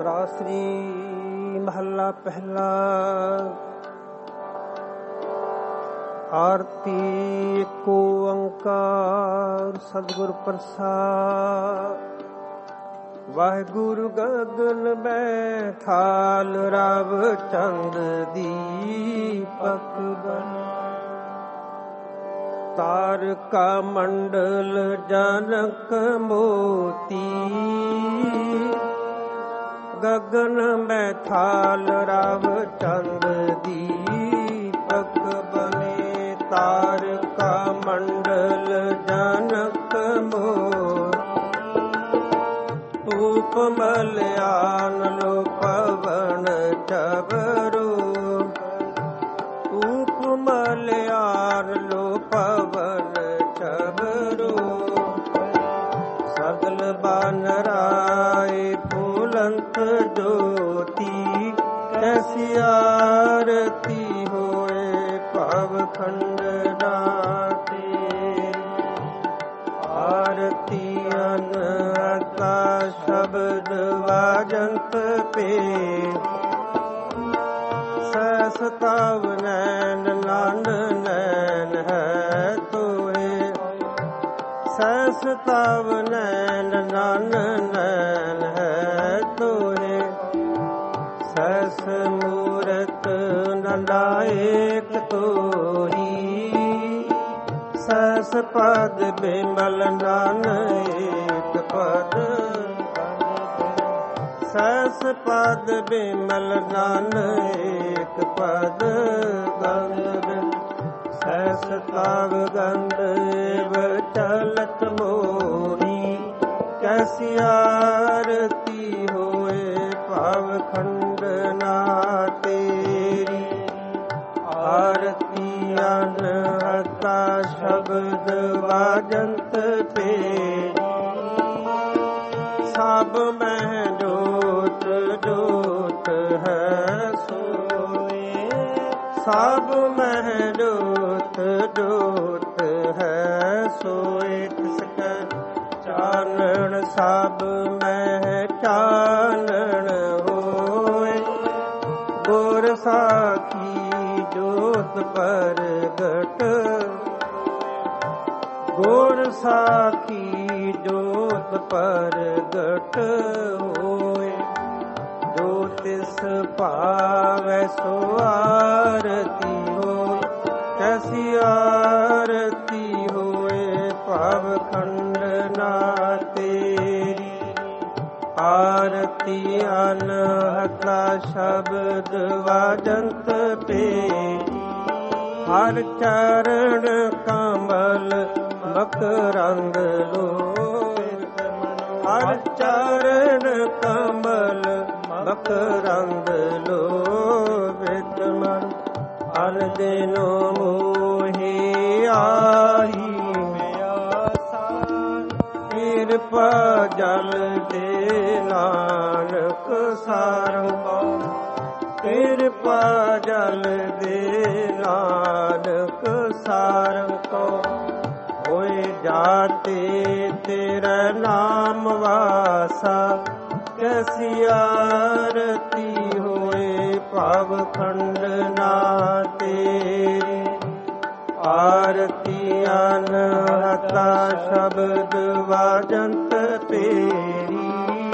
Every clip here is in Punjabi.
ਰਾਸਰੀ ਮਹੱਲਾ ਪਹਿਲਾ। ਆਰਤੀ ਏਕੋ ਓੰਕਾਰ ਸਤਿਗੁਰ ਪ੍ਰਸਾਦਿ। ਵਾਹਿਗੁਰੂ ਗਗਨ ਬੈਠਾਲ ਰਵ ਚੰਦ ਦੀਪਕ ਬਨ। ਤਾਰਕਾ ਮੰਡਲ ਜਨਕ ਮੋਤੀ। ਗਗਨ ਬੈਠਾਲ ਰਵ ਚੰਦ ਦੀਪਕ ਬਨੇ। ਤਾਰਕਾ ਮੰਡਲ ਜਨਕ ਮੋਤੀ। ਧੂਪ ਮਲਿਆਨ ਲੋ ਪਵਨ ਚਬਰੋ। ਧੂਪ ਮਲਿਆਨ ਲੋ ਪਵਨ ਚਬਰੋ। ਸਗਲ ਬਾਨਰਾਏ ਫੂਲੰਤ ਜੋਤੀ। ਕੈਸੀ ਆਰਤੀ ਹੋਏ ਭਵ ਖੰਡਨਾ ਤੇਰੀ। ਆਰਤੀ ਅਨਹਤਾ ਸ਼ਬਦ ਵਾਜੰਤ ਪੇ। ਸੈਸ ਤਵ ਨੈਣ ਨਨ ਨੈਣ ਹੈ ਤੋਏ। ਸੈਸ ਤਵ ਨੈਣ ਨਨ ਨੈਣ ਹੈ ਤੋਏ। ਸੈਸ ਮੂਰਤ ਨੰਦਾਏਕ ਤੋਹੀ। ਸੈਸ ਪਦ ਬਿਮਲ ਨਨ ਏਕ ਪਦ। ਸੈਸ ਪਦ ਬਿਮਲ ਨਨ ਏਕ ਪਦ ਗੰਧ। ਸੈਸ ਤਵ ਗੰਧ ਏਵ ਚਲਤ ਮੋਹੀ। ਕੈਸੀ ਆਰਤੀ ਹੋਏ ਭਵ ਖੰਡਨਾ ਤੇਰੀ। ਆਰਤੀ ਅਨਹਤਾ ਸ਼ਬਦ ਵਾਜੰਤ ਪੇ। ਸਭ ਮਹਿ ਜੋਤ ਜੋਤ ਹੈ ਸੋਏ। ਸਭ ਮਹਿ ਜੋਤ ਜੋਤ ਹੈ ਸੋਏ। ਤਿਸ ਕੈ ਚਾਨਣ ਸਭ ਮਹਿ ਚਾਨਣ ਹੋਏ। ਗੁਰ ਸਾਖੀ ਜੋਤ ਪ੍ਰਗਟ। ਗੁਰ ਸਾਖੀ ਜੋਤ ਪ੍ਰਗਟ ਹੋਏ। ਜੋ ਤਿਸ ਭਾਵੈ ਸੋ ਆਰਤੀ ਹੋਏ। ਕੈਸੀ ਆਰਤੀ ਹੋਏ ਭਵ ਖੰਡਨਾ ਤੇਰੀ। ਆਰਤੀ ਅਨਹਤਾ ਸ਼ਬਦ ਵਾਜੰਤ ਪੇ। ਹਰ ਚਰਨ ਕਮਲ ਮਕਰੰਦ ਲੋਏ। ਹਰ ਚਰਨ ਕਮਲ ਮਕਰੰਦ ਲੋਭਿਤ ਮਨ। ਅਨ ਦਿਨੋ ਮੋਹਿ ਆਹੀ ਮਿਆਸਾ। ਕਿਰਪਾ ਜਲ ਦੇ ਨਾਨਕ ਸਾਰੰਗ। ਕਿਰਪਾ ਜਲ ਦੇ ਨਾਨਕ ਸਾਰੰਗ। ਹੋਏ ਜਾਤੇ ਤੇਰਾ ਨਾਮ ਵਾਸਾ। ਕੈਸੀ ਆਰਤੀ ਹੋਏ ਭਵ ਖੰਡਨਾ ਤੇਰੀ। ਆਰਤੀ ਅਨਹਤਾ ਸ਼ਬਦ ਵਾਜੰਤ ਤੇਰੀ।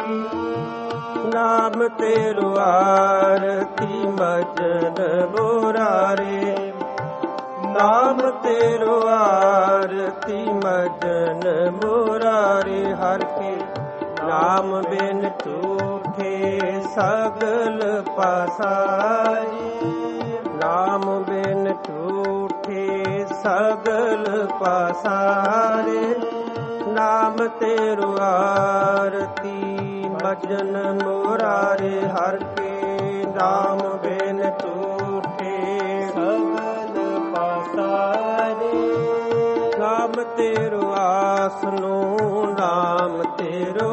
ਨਾਮ ਤੇਰੋ ਆਰਤੀ ਮਜਨ ਮੁਰਾਰੇ। ਨਾਮ ਤੇਰੋ ਆਰਤੀ ਮਜਨ ਮੁਰਾਰੇ। ਹਰਿ ਕੇ ਨਾਮ ਬਿਨ ਝੂਠੇ ਸਗਲ ਪਾਸਾਰੇ। ਨਾਮ ਬਿਨ ਝੂਠੇ ਸਗਲ ਪਾਸਾਰੇ। ਨਾਮ ਤੇਰੋ ਆਰਤੀ ਮਜਨ ਮੁਰਾਰੇ। ਹਰਿ ਕੇ ਨਾਮ ਬਿਨ ਝੂਠੇ ਸਗਲ ਪਾਸਾਰੇ। ਨਾਮ ਤੇਰੋ ਆਸਨੋ ਨਾਮ ਤੇਰੋ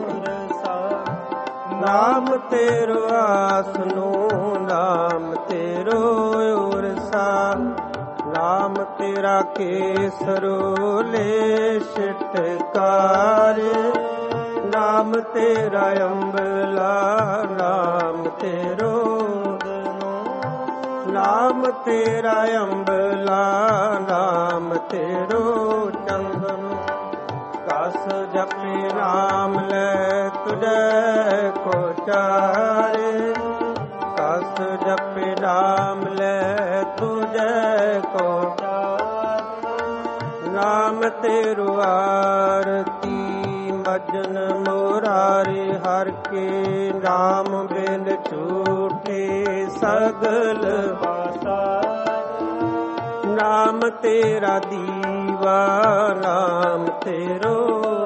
ਨਾਮ ਤੇਰੋ ਆਸਨੋ ਨਾਮ ਤੇਰੋ ਉਰਸਾ। ਨਾਮ ਤੇਰਾ ਕੇਸਰੋ ਲੈ ਛਿਟਕਾਰ। ਨਾਮ ਤੇਰਾ ਅੰਬਲਾ ਨਾਮ ਤੇਰੋ ਨਾਮ ਤੇਰਾ ਅੰਬਲਾ ਨਾਮ ਤੇਰੋ ਚੰਦਨ ਕਸ ਜਪੇ ਨਾਮ ਲੈ ਤੁਝੈ ਕੋ ਚਾਰੇ ਕਸ ਜਪੇ ਨਾਮ ਲੈ ਤੁਝੈ ਕੋ ਨਾਮ ਤੇਰੋ ਆਰਤੀ ਮਜਨ ਮੁਰਾਰੀ ਹਰਿ ਕੇ ਨਾਮ ਬਿਨ ਝੂਠੇ ਸਗਲ ਨਾਮ ਤੇਰਾ ਦੀਵਾ ਨਾਮ ਤੇਰੋ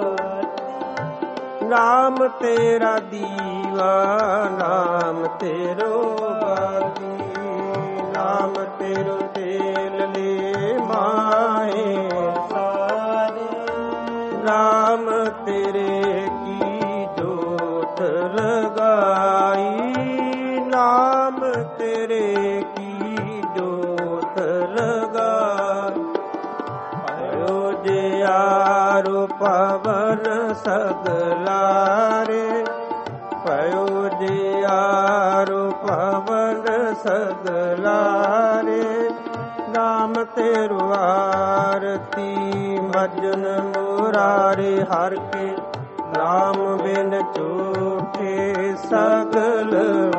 ਨਾਮ ਤੇਰਾ ਦੀਵਾ ਨਾਮ ਤੇਰੋ ਬਾਤੀ ਨਾਮ ਤੇਰੋ ਤੇਲ ਲੈ ਮਾਏ ਨਾਮ ਤੇਰੇ ਕੀ ਜੋਤ ਲਗਾਈ ਨਾਮ ਤੇਰੇ ਕੀ ਜੋਤ ਲਗਾਈ ਆਇਓ ਜਿਆਰੋ ਪਵਨ ਸਗਲਾਰੇ ਪਇਓ ਜਿਆਰੋ ਪਵਨ ਸਗਲਾਰੇ ਨਾਮ ਤੇਰੋ ਆਰਤੀ ਮਜਨ ਮੁਰਾਰੇ ਹਰਿ ਕੇ ਨਾਮ ਬਿਨ ਝੂਠੇ ਸਗਲ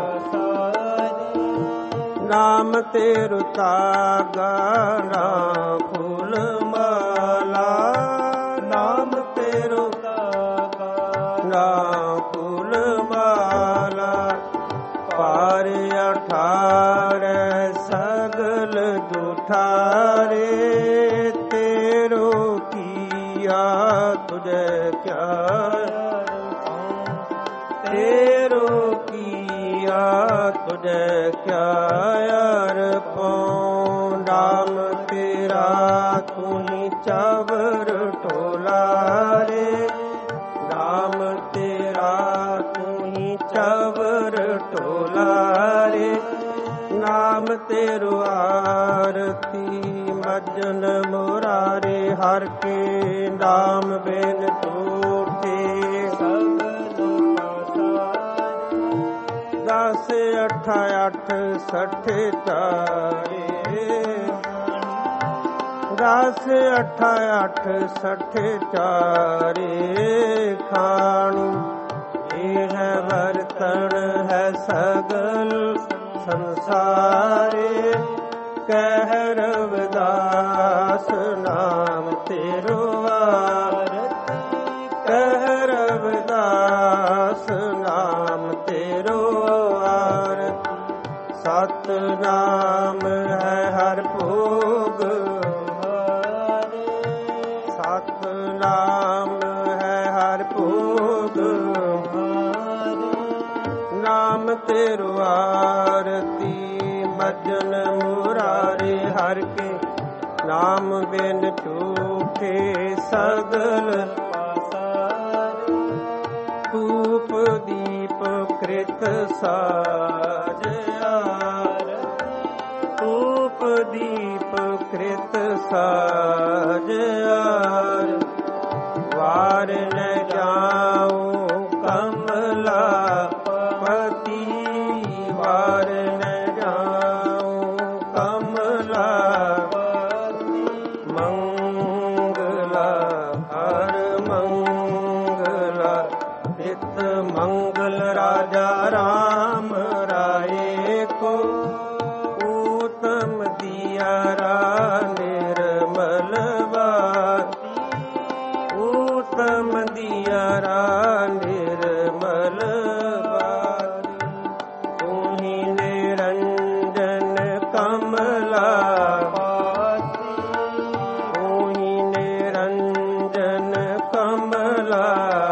ਨਾਮ ਤੇਰੋ ਤਾਗਾ ਨਾ ਫੂਲ ਮਾਲਾ ਨਾਮ ਤੇਰੋ ਤਾਗਾ ਨਾ ਫੂਲ ਮਾਲਾ ਪਾਰ ਅਠਾਰੈ ਸਗਲ ਦੁਠਾਰੇ ਤੇਰੋ ਕੀਆ ਤੁਝੈ ਕਿਆ ਤੇਰੋ ਕੀਆ ਤੁਝੈ ਕਿਆ ਅਰਪਉ ਨਾਮ ਤੇਰਾ ਤੁਹੀ ਚਾਵਰ ਢੋਲਾਰੇ ਨਾਮ ਤੇਰਾ ਤੁਹੀ ਚਾਵਰ ਢੋਲਾਰੇ ਨਾਮ ਤੇਰੋ ਆਰਤੀ ਮਜਨ ਮੁਰਾਰੇ ਹਰਿ ਕੇ ਨਾਮ ਬਿਨ ਝੂਠੇ ਦਸ ਅਠ ਅਠ ਸਠ ਚਾਰੇ ਦਸ ਅਠ ਅਠ ਸਠ ਚਾਰੇ ਖਾਣੂ ਇਹ ਵਰਤਨ ਹੈ ਸਗਲ ਸੰਸਾਰੇ ਕਹਿ ਰਵਿਦਾਸ ਨਾਮ ਤੇਰੋ ਆਰਤੀ ਕਹਿ ਰਵਿਦਾਸ ਨਾਮ ਤੇਰੋ ਆਰਤੀ ਸਤ ਨਾਮ ਹੈ ਹਰਿ ਭੋਗ ਸਤ ਨਾਮ ਹੈ ਹਰਿ ਭੋਗ ਨਾਮ ਤੇਰੋ ਆਰਤੀ ਮਜਨ ਮੁਰਾਰੇ ਹਰਿ ਕੇ ਨਾਮ ਬਿਨ ਝੂਠੇ ਸਗਲ ਧੂਪ ਦੀਪ ਕ੍ਰਿਤ ਸਾਜਿਆ ਧੂਪ ਦੀਪ ਕ੍ਰਿਤ ਸਾਜਿਆ ਵਾਰ ਨ ਜਾਉ ਕਮਲਾ ਪਤੀ ਵਾਰ ਨ ਜਾਉ ਕਮਲਾ ਮੰਗਲਾ ਹਰ ਮੰਗਲਾ ਨਿਤ ਮੰਗਲ ਰਾਜਾ ਰਾਮ ਰਾਏ ਕੋ ਊਤਮ ਦੀਆਰਾ ਨਿਰਮਲ ਬਾਤੀ ਊਤਮ ਦੀਆਰਾ ਨਿਰਮਲ ਬਾਤੀ ਤੂਹੀ ਨਿਰੰਜਨ ਕਮਲਾ ਤੂਹੀ ਨਿਰੰਜਨ ਕਮਲਾ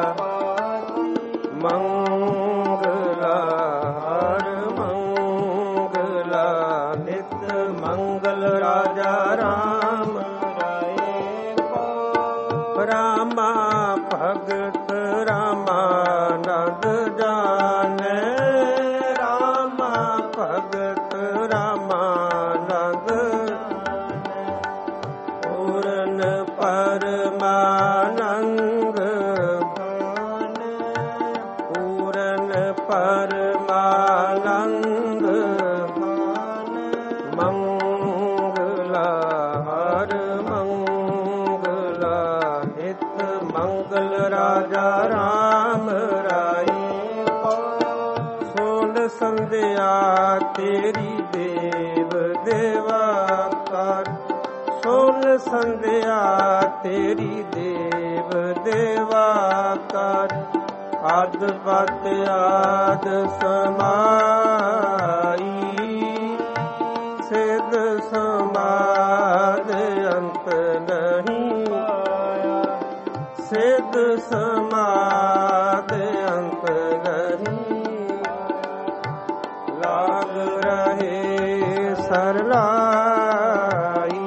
ਮੰਗਲਾ ਹਰ ਮੰਗਲਾ ਨਿਤ ਮੰਗਲ ਰਾਜਾ ਰਾਮ ਰਾਏ ਕੋ ਰਾਮਾ ਭਗਤ ਰਾਮਾ ਪਰਮਾਨੰਦ ਮੰਗਲਾ ਹਰ ਮੰਗਲਾ ਨਿਤ ਮੰਗਲ ਰਾਜਾ ਰਾਮ ਰਾਏ ਸੋਨ ਸੰਧਿਆ ਤੇਰੀ ਦੇਵ ਦੇਵਾ ਕਰ ਸੋਨ ਸੰਧਿਆ ਤੇਰੀ ਦੇਵ ਦੇਵਾ ਕਰ ਆਦ ਪਤ ਆਦ ਸਮਾਈ ਸਿਧ ਸਮਾਦ ਅੰਤ ਨਹੀਂ ਸਿਧ ਸਮਾਦ ਅੰਤ ਨਹੀਂ ਲਾਗ ਰਹੇ ਸਰਲਾਈ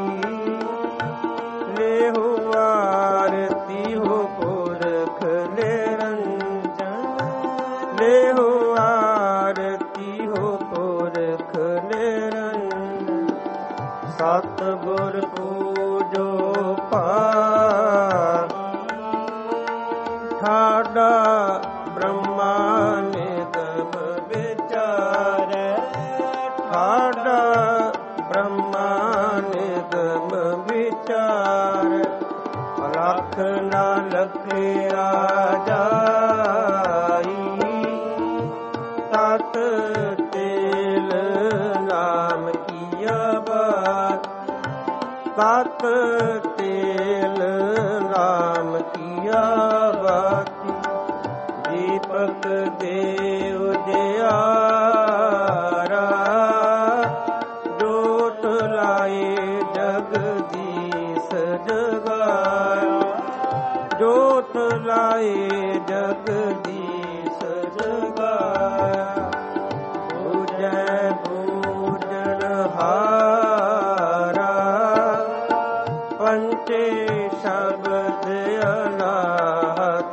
ਲੇਹੁ ਆਰਤੀ ਹੋ ਪੁਰਖ ਨਿਰੰਜਨ ਲੇਹੁ ਆਰਤੀ ਹੋ ਪੁਰਖ ਨਿਰੰਜਨ ਸਤਿਗੁਰ ਪੂਜੋ ਠਾਡਾ ਬ੍ਰਹਮਾ ਨਿਗਮ ਵਿਚਾਰੈ ਠਾਡਾ ਬ੍ਰਹਮਾ ਨਿਗਮ ਵਿਚਾਰੈ ਲੱਖ ਨਾ ਲਖਿਆ ਜਾਈ ਤਤ ਤੇਲ ਨਾਮ ਕੀਆ ਬਾਤ ਤਤ ਤੇਲ ਨਾਮ ਕੀਆ ਬਾਤੀ ਦੀਪਕ ਦੇਵ ਜਿਆਰਾ ਜੋਤ ਲਾਏ ਜਗਦੀਸ਼ ਜਗਾਇਆ ਜੋਤ ਲਾਏ ਜਗਦੀਸ਼ ਜਗਾਇਆ ਪੂਜੈ ਪੂਜਨ ਹਾਰਾ ਪੰਚੇ ਸ਼ਬਦ ਅਨਾਹਦ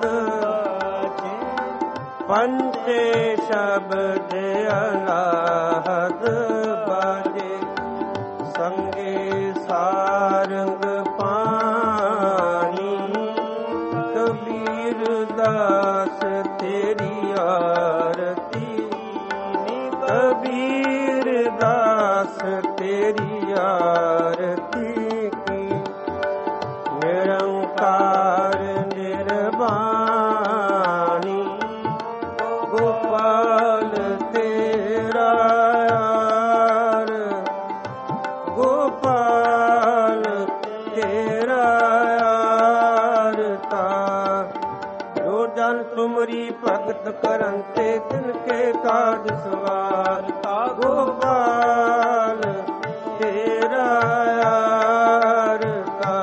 ਪੰਚੇ ਸ਼ਬਦ ਅਨਾਹਦ ਬਾਜੇ ਸੰਗੇ ਸਾਰੰਗ ਪਾਣੀ ਕਬੀਰ ਦਾਸ ਤੇਰੀ ਆਰਤੀ ਕਬੀਰ ਦਾਸ ਤੇਰੀ ਆਰਤੀ ਕੀ ਨਿਰੰਕਾਰ ਨਿਰਵਾਣੀ ਗੋਪਾਲ ਤੇਰਾ ਯਾਰ ਗੋਪਾਲ ਤੇਰਾ ਯਾਰ ਤਾ ਜੋ ਜਨ ਤੁਮਰੀ ਭਗਤ ਕਰਨ ਤੇ ਤਿਨ ਕੇ ਕਾਜ ਸਵਾਰ ਤਾ ਗੋਪਾਲ ਤੇਰਾ ਯਾਰ ਤਾ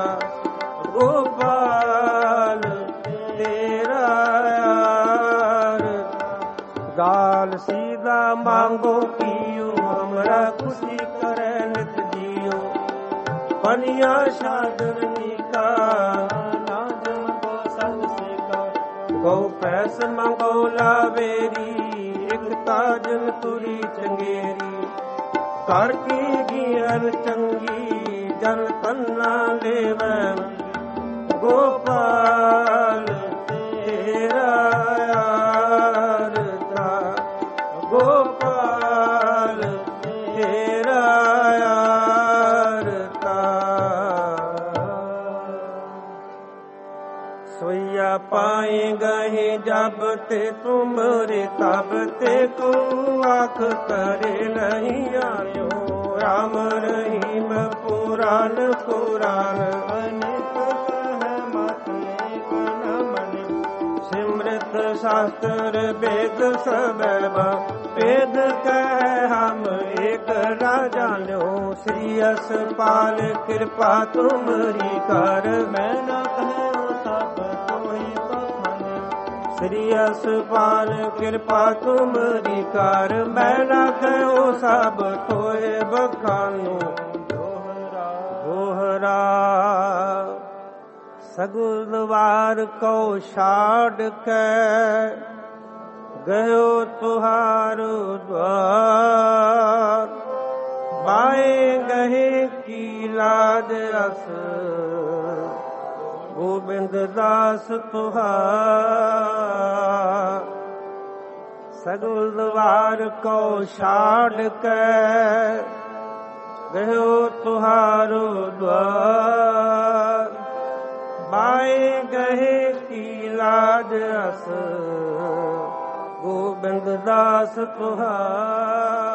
ਗੋਪਾਲ ਤੇਰਾ ਯਾਰ गाल सीधा मांगो कियो हमरा खुशी करे नित जियो बनिया शादरनी का नाजम को संग से का गौ पैस मांगो लावेरी एक ताजन तुरी चंगेरी कर की गियर चंगी जन तन्ना लेवे गोपाल तेरा यार था गोपाल तेरा यार था सोया पाए गए जब ते तुमरे तब ते को आख करे नहीं आयो राम रहीम पुराण पुराण अनेक कह मत एक न मन सिमृत शास्त्र वेद सब वेद कह हम एक राजा लो श्री असपाल कृपा तुमरी कर मैं न कहूँ सब कोई बखान श्री असपाल कृपा तुमरी कर मैं न कहूँ सब कोई बखानो दोहरा सगुलवार को छाड़ के गयो तुहारो द्वार बाए गहे की लाज रस गोविंद दास तुहार सगुल द्वार को छाड़ के गयो तुहारो द्वार बाए गहे की लाज अस गोबिंद दास तुहार।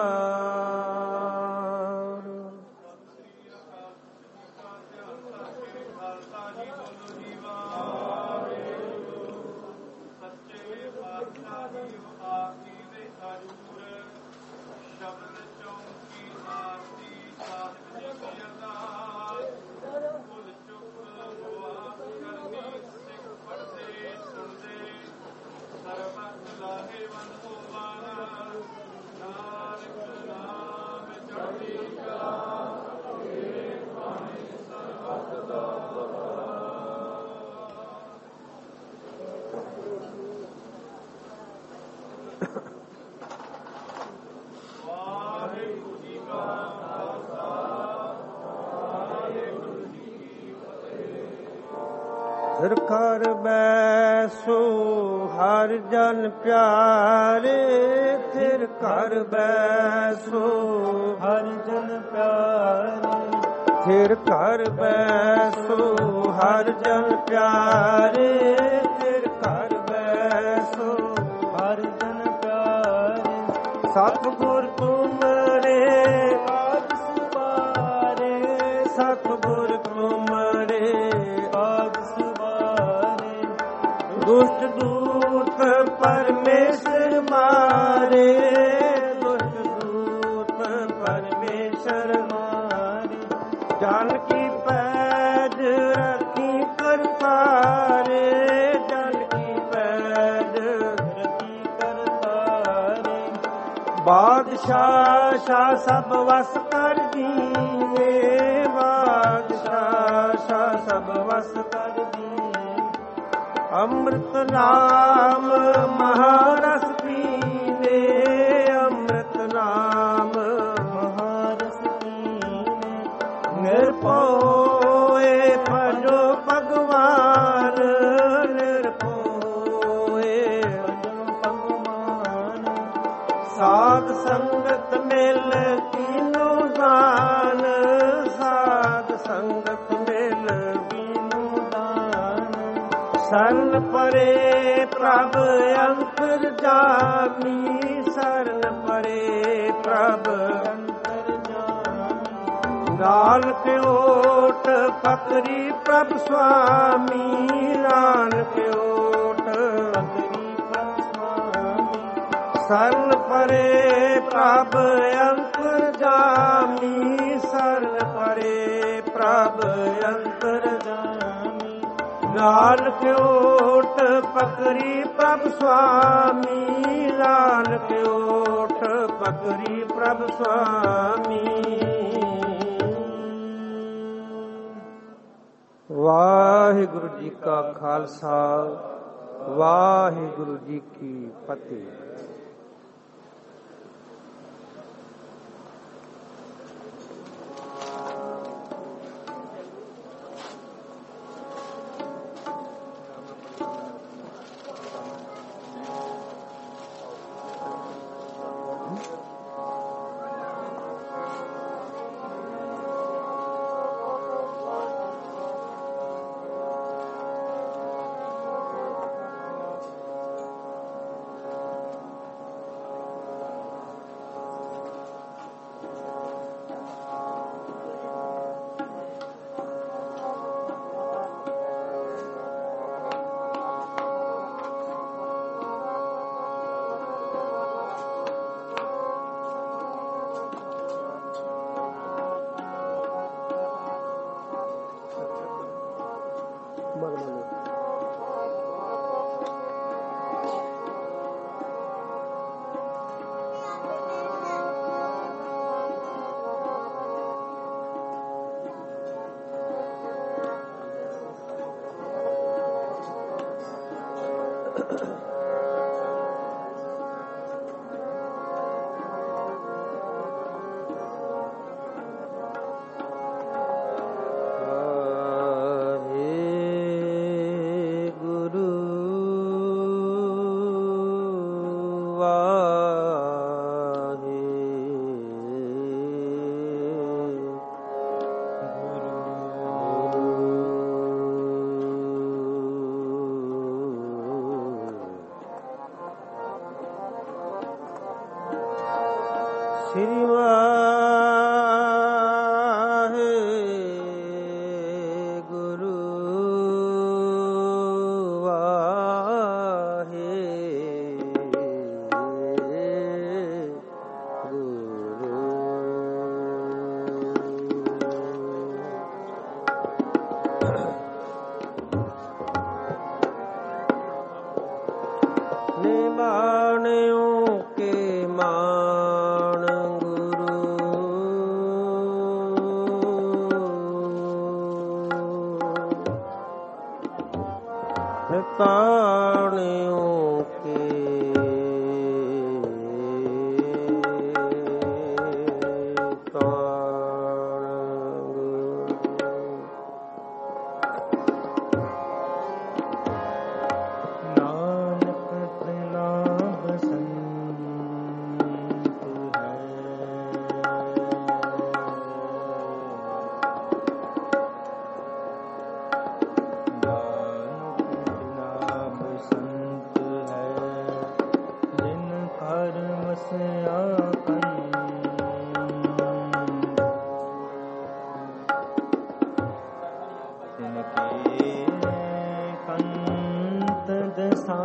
फिर कर बैसो हर जन प्यारे, फिर कर बैसो हर जन प्यारे, फिर कर बैसो हर जन प्यारे, फिर कर बैसो हर जन प्यारे। सतगुर तुमरे आज सुबारे, सतगुर तुमरे आज सुबारे। दुष्ट दूत परमेश्वर मारे, दुष्ट दूत परमेश्वर मारे। जानकी पैज रखी करतारे, जानकी पैज रति करतारे। बादशाह शाह सब वस कर दीने, बादशाह शाह सब वस कर दीने। अमृत नाम महारस पीने, अमृत नाम महारस पीने। निर्भोए भजो भगवान, निर्भोए भजो भगवान। साध संगत मिल कीनो दान, साध संगत मिल कीनो दान। शरण परे प्रभ अंतर जामी, शरण परे प्रभ अंतर जामी। नानक ओट पकरी प्रभ स्वामी, नानक ओट पकरी प्रभ स्वामी। शरण परे प्रभ अंतर जामी, शरण परे प्रभ अंतर जामी। नानक ओट पकरी प्रभ स्वामी, नानक ओट पकरी प्रभ स्वामी। वाहिगुरु जी का खालसा, वाहिगुरु जी की फतेह। ਸ੍ਰੀ ਵਾਹਿਗੁਰੂ ਨਿਬਾਣਿਓ ਕੇ ਮਾਣ ਤਾਣਿਓ ਕੇ ਤਾਣ ਨਾਨਕ ਤੇਰਾ ਬਸੰਤ ਹੈ ਸੰਤ ਹੈ ਜਿਨ ਘਰ ਵਸਿਆ ਤਿਨ ਕੇ ਕੰਤ ਦਸਾ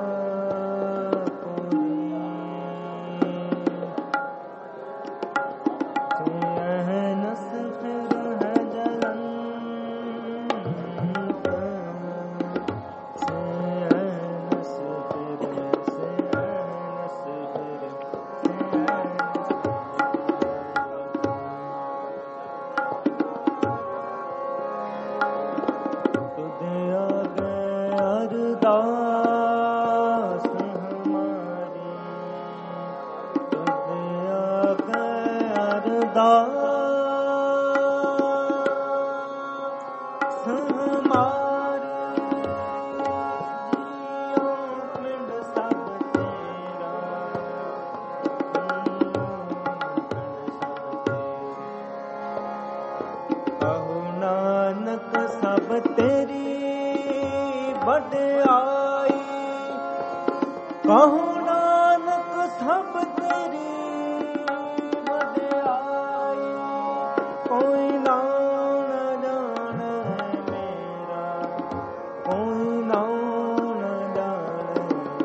ਅਰਦਾਸ ਹਮਾਰੀ ਤੁਧ ਆਗੇ ਅਰਦਾਸ ਹਮਾਰੀ ਜੀਉ ਪਿੰਡ ਸਭ ਤੇਰਾ ਕਹੋ ਨਾਨਕ ਸਭ ਤੇਰੀ ਵਡਿਆਈ ਕਹੋ ਨਾਨਕ ਸਭ ਤੇਰੀ ਵਡਿਆਈ ਕੋਈ ਨਾਮ ਨ ਜਾਣੈ ਮੇਰਾ ਕੋਈ ਨਾਮ ਨ ਜਾਣੈ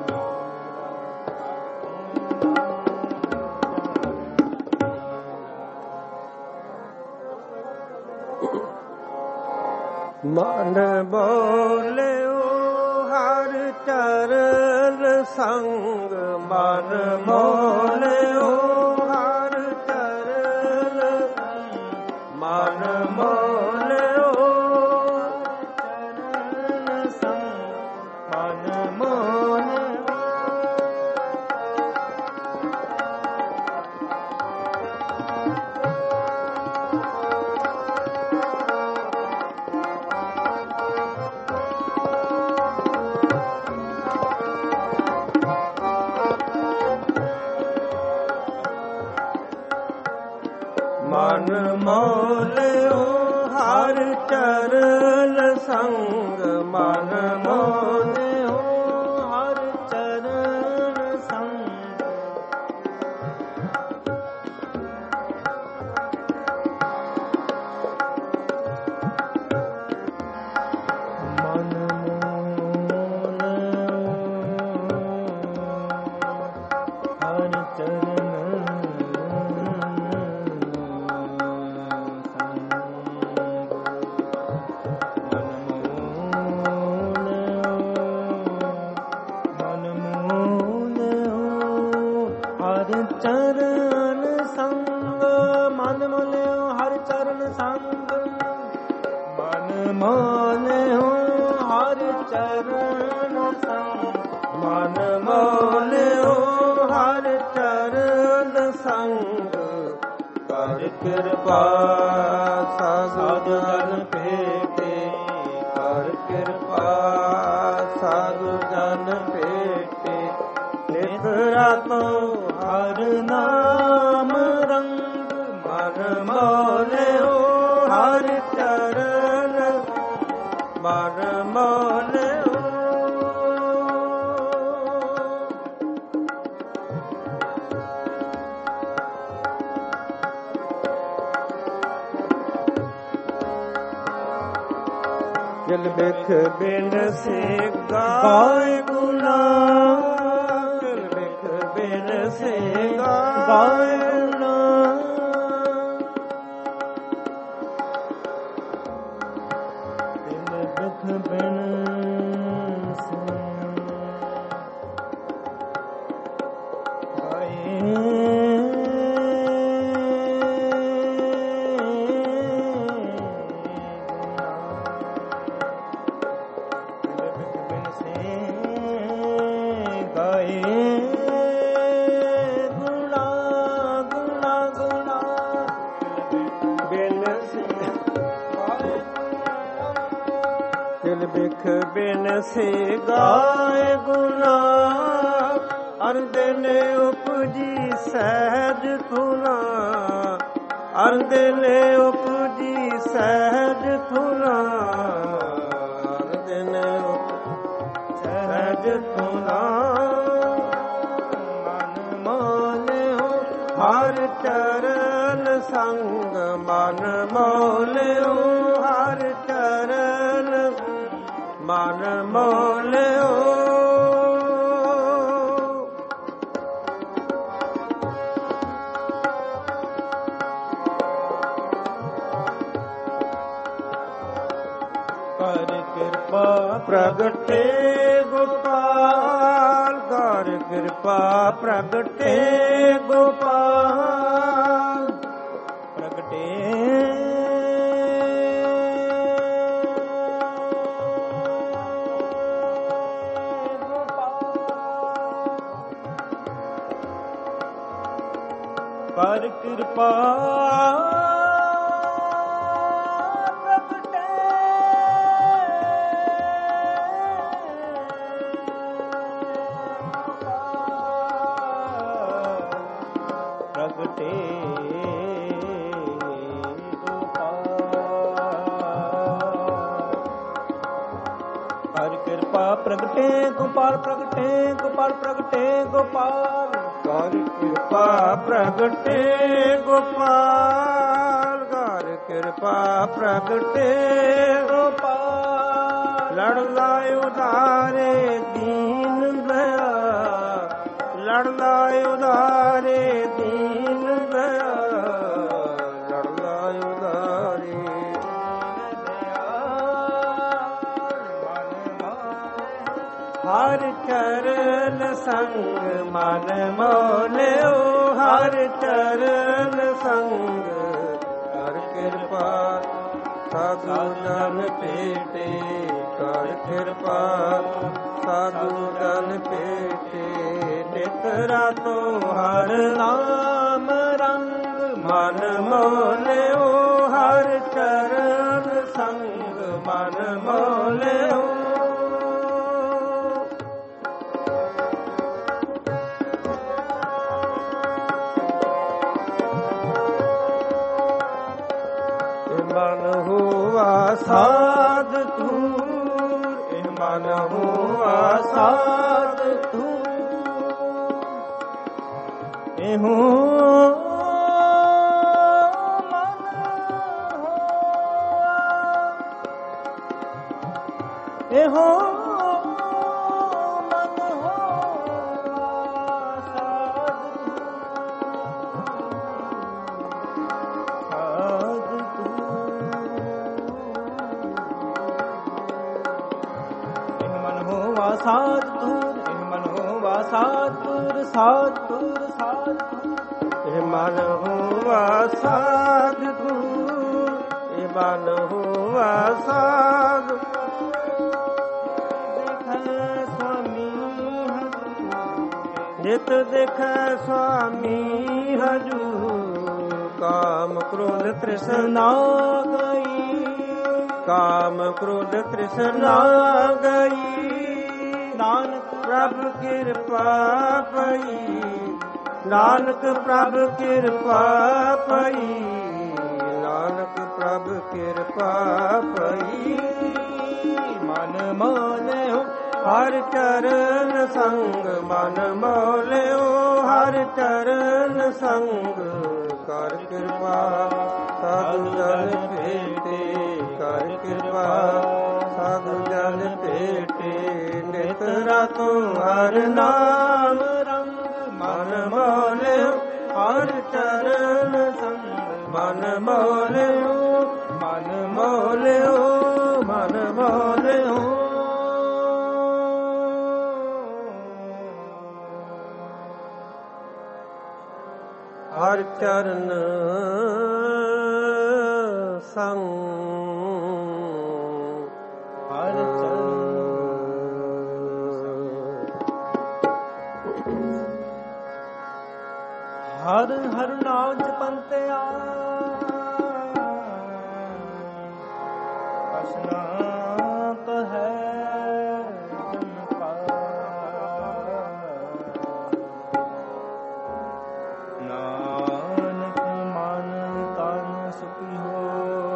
ਮਨ ਬੋਲਿਓ ਹਰ ਚਰਨ ਸੰਗ ਮਨ ਬੋਲਿਓ ਹਰ ਚਰਨ ਮਨ ਬੋਲਿਓ ਚਰਨ ਸੰਗ ਮਨ ਮੋਲਿਓ ਮਨ ਮੋਲਿਓ ਹਰ ਚਰਨ ਸੰਗ ਮਨ ਮੋਲਿਓ ਹਰ ਚਰਨ ਸੰਗ ਮਨ ਮੋਲਿਓ ਹਰ ਚਰਨ ਚਰਨ ਸੰਗ ਮਨ ਮੋਲਿਓ ਹਰ ਚਰਨ ਸੰਗ ਮਨ ਮੋਲਿਓ ਹਰ ਚਰਨ ਸੰਗ ਮਨ ਮੋਲਿਓ ਹਰ ਚਰਨ ਸੰਗ ਕਰ ਕਿਰਪਾ ਸਾਧੂ ਜਨ ਭੇਟੇ ਕਰ ਕਿਰਪਾ ਸਾਧੂ ਜਨ ਭੇਟੇ ਨਿਤ ਰਾਤੋ ਹਰ ਨਾਮ ਰੰਗ ਮਨ ਮੋਲਿਓ ਹਰ ਚਰਨ ਮਨ ਮੋਲਿਓ ਦਿਲ ਬਿਖ ਬਿਨ ਸੇ ਗਾਏ ਗੁਨਾ ਦਿਲ ਬਿਖ ਬਿਨ ਸੇ ਗਾਏ ਗੁਨਾ ਦਿਲ ਬਿਖ ਬਿਨ ਸੇ ਦਿਲ ਬਿਖ ਬਿਨ ਸੇ ਗਾਏ ਗੁਨਾ ਅਰਦਨ ਉਪਜੀ ਸਹਿਜ ਤੁਲਾ ਅਰਦਨ ਉਪਜੀ ਸਹਿਜ ਤੁਲਾ ਅਰਦਨ ਸਹਿਜ ਤੁਲਾ ਮਨ ਮੋਲਿਓ ਹਰ ਚਰਨ ਸੰਗ ਮਨ ਮੋਲਿਓ ਹਰ ਚਰਨ ਮਨ ਮੋਲਿਓ ਕਰ ਕਿਰਪਾ ਪ੍ਰਗਟੇ ਗੋਪਾਲ ਕਰ ਕਿਰਪਾ ਪ੍ਰਗਟੇ ਗੋਪਾਲ ਪ੍ਰਗਟੇ ਕਰ ਕਿਰਪਾ ਪ੍ਰਗਟੇ ਕਰ ਕਿਰਪਾ ਪ੍ਰਗਟੇ ਗੋਪਾਲ ਪ੍ਰਗਟੇ ਗੋਪਾਲ ਪ੍ਰਗਟੇ ਗੋਪਾਲ ਕਰ ਕਿਰਪਾ ਪ੍ਰਗਟੇ ਗੋਪਾਲ ਕਰ ਕਿਰਪਾ ਪ੍ਰਗਟੇ ਗੋਪਾਲ ਲੜਦਾ ਉਧਾਰੇ ਦੀਨ ਦਇਆ ਲੜਦਾ ਉਧਾਰੇ ਦੀਨ ਦਇਆ ਲੜਦਾ ਉਧਾਰੇ ਹਰ ਚਰਨ ਸੰਗ ਮਨ ਮੋਲਿਓ ਹਰ ਚਰਨ ਸੰਗ ਕਰ ਕਿਰਪਾ ਸਾਧੂ ਜਨ ਭੇਟੇ ਕਰ ਕਿਰਪਾ ਸਾਧੂ ਜਨ ਭੇਟੇ ਨਿਤ ਰਾਤੋ ਹਰ ਨਾਮ ਰੰਗ ਮਨ ਮੋਲਿਓ ਹਰ ਚਰਨ ਸੰਗ ਮਨ ਮੋਲਿਓ ਮਨ ਹੁਆ ਸਾਧ ਤੂਰ ਇਹ ਮਨ ਹੁਆ ਸਾਧ ਤੂਰ ਇਹੋ ਮਨ ਹੋਆ ਇਹੋ ਮਨ ਹੋਆ ਸਾਧ ਸਾਧ ਤੂਰ ਇਹ ਮਨ ਹੋਵਾ ਸਾਧ ਤੂਰ ਸਾਧ ਤੂਰ ਸਾਧ ਇਹ ਮਨ ਹੋਵਾ ਸਾਧ ਤੂਰ ਇਹ ਮਨ ਹੋਵਾ ਸਾਧ ਦੇਖੈ ਸੁਆਮੀ ਨਿਤ ਦੇਖੈ ਸੁਆਮੀ ਹਜੂਰ ਕਾਮ ਕ੍ਰੋਧ ਤ੍ਰਿਸ਼ਨਾ ਗਈ ਕਾਮ ਕ੍ਰੋਧ ਤ੍ਰਿਸ਼ਨਾ ਗਈ ਨਾਨਕ ਪ੍ਰਭ ਕਿਰਪਾ ਕਿਰਪਾ ਪਈ, ਨਾਨਕ ਪ੍ਰਭ ਕਿਰਪਾ ਪਈ, ਨਾਨਕ ਪ੍ਰਭ ਕਿਰਪਾ ਪਈ। ਮਨ ਮੋਲਿਓ ਹਰ ਚਰਨ ਸੰਗ, ਮਨ ਮੋਲਿਓ ਹਰ ਚਰਨ ਸੰਗ, ਕਰ ਕਿਰਪਾ ਸਾਧੂ ਜਨ ਭੇਟੇ, ਕਰ ਕਿਰਪਾ ਸਾਧੂ ਜਨ ਭੇਟੇ। ਨਿਤ ਰਾਤੋਂ ਹਰ ਨਾਮ ਰੰਗ, ਮਨ ਮੋਲਿਓ ਹਰ ਚਰਨ ਸੰਗ, ਮਨ ਮੋਲਿਓ, ਮਨ ਮੋਲਿਓ, ਮਨ ਮੋਲਿਓ। ਹਰ ਚਰਨ ਸੰਗ, ਹਰ ਚਰਨ ਹਰ ਹਰ ਨਾਮ ਜਪੰਤਿਆ, ਕਛ ਨਾ ਕਹੈ ਜਨ ਪਾਇਆ। ਨਾਨਕ ਮਨ ਤਨ ਸੁਖੀਓ,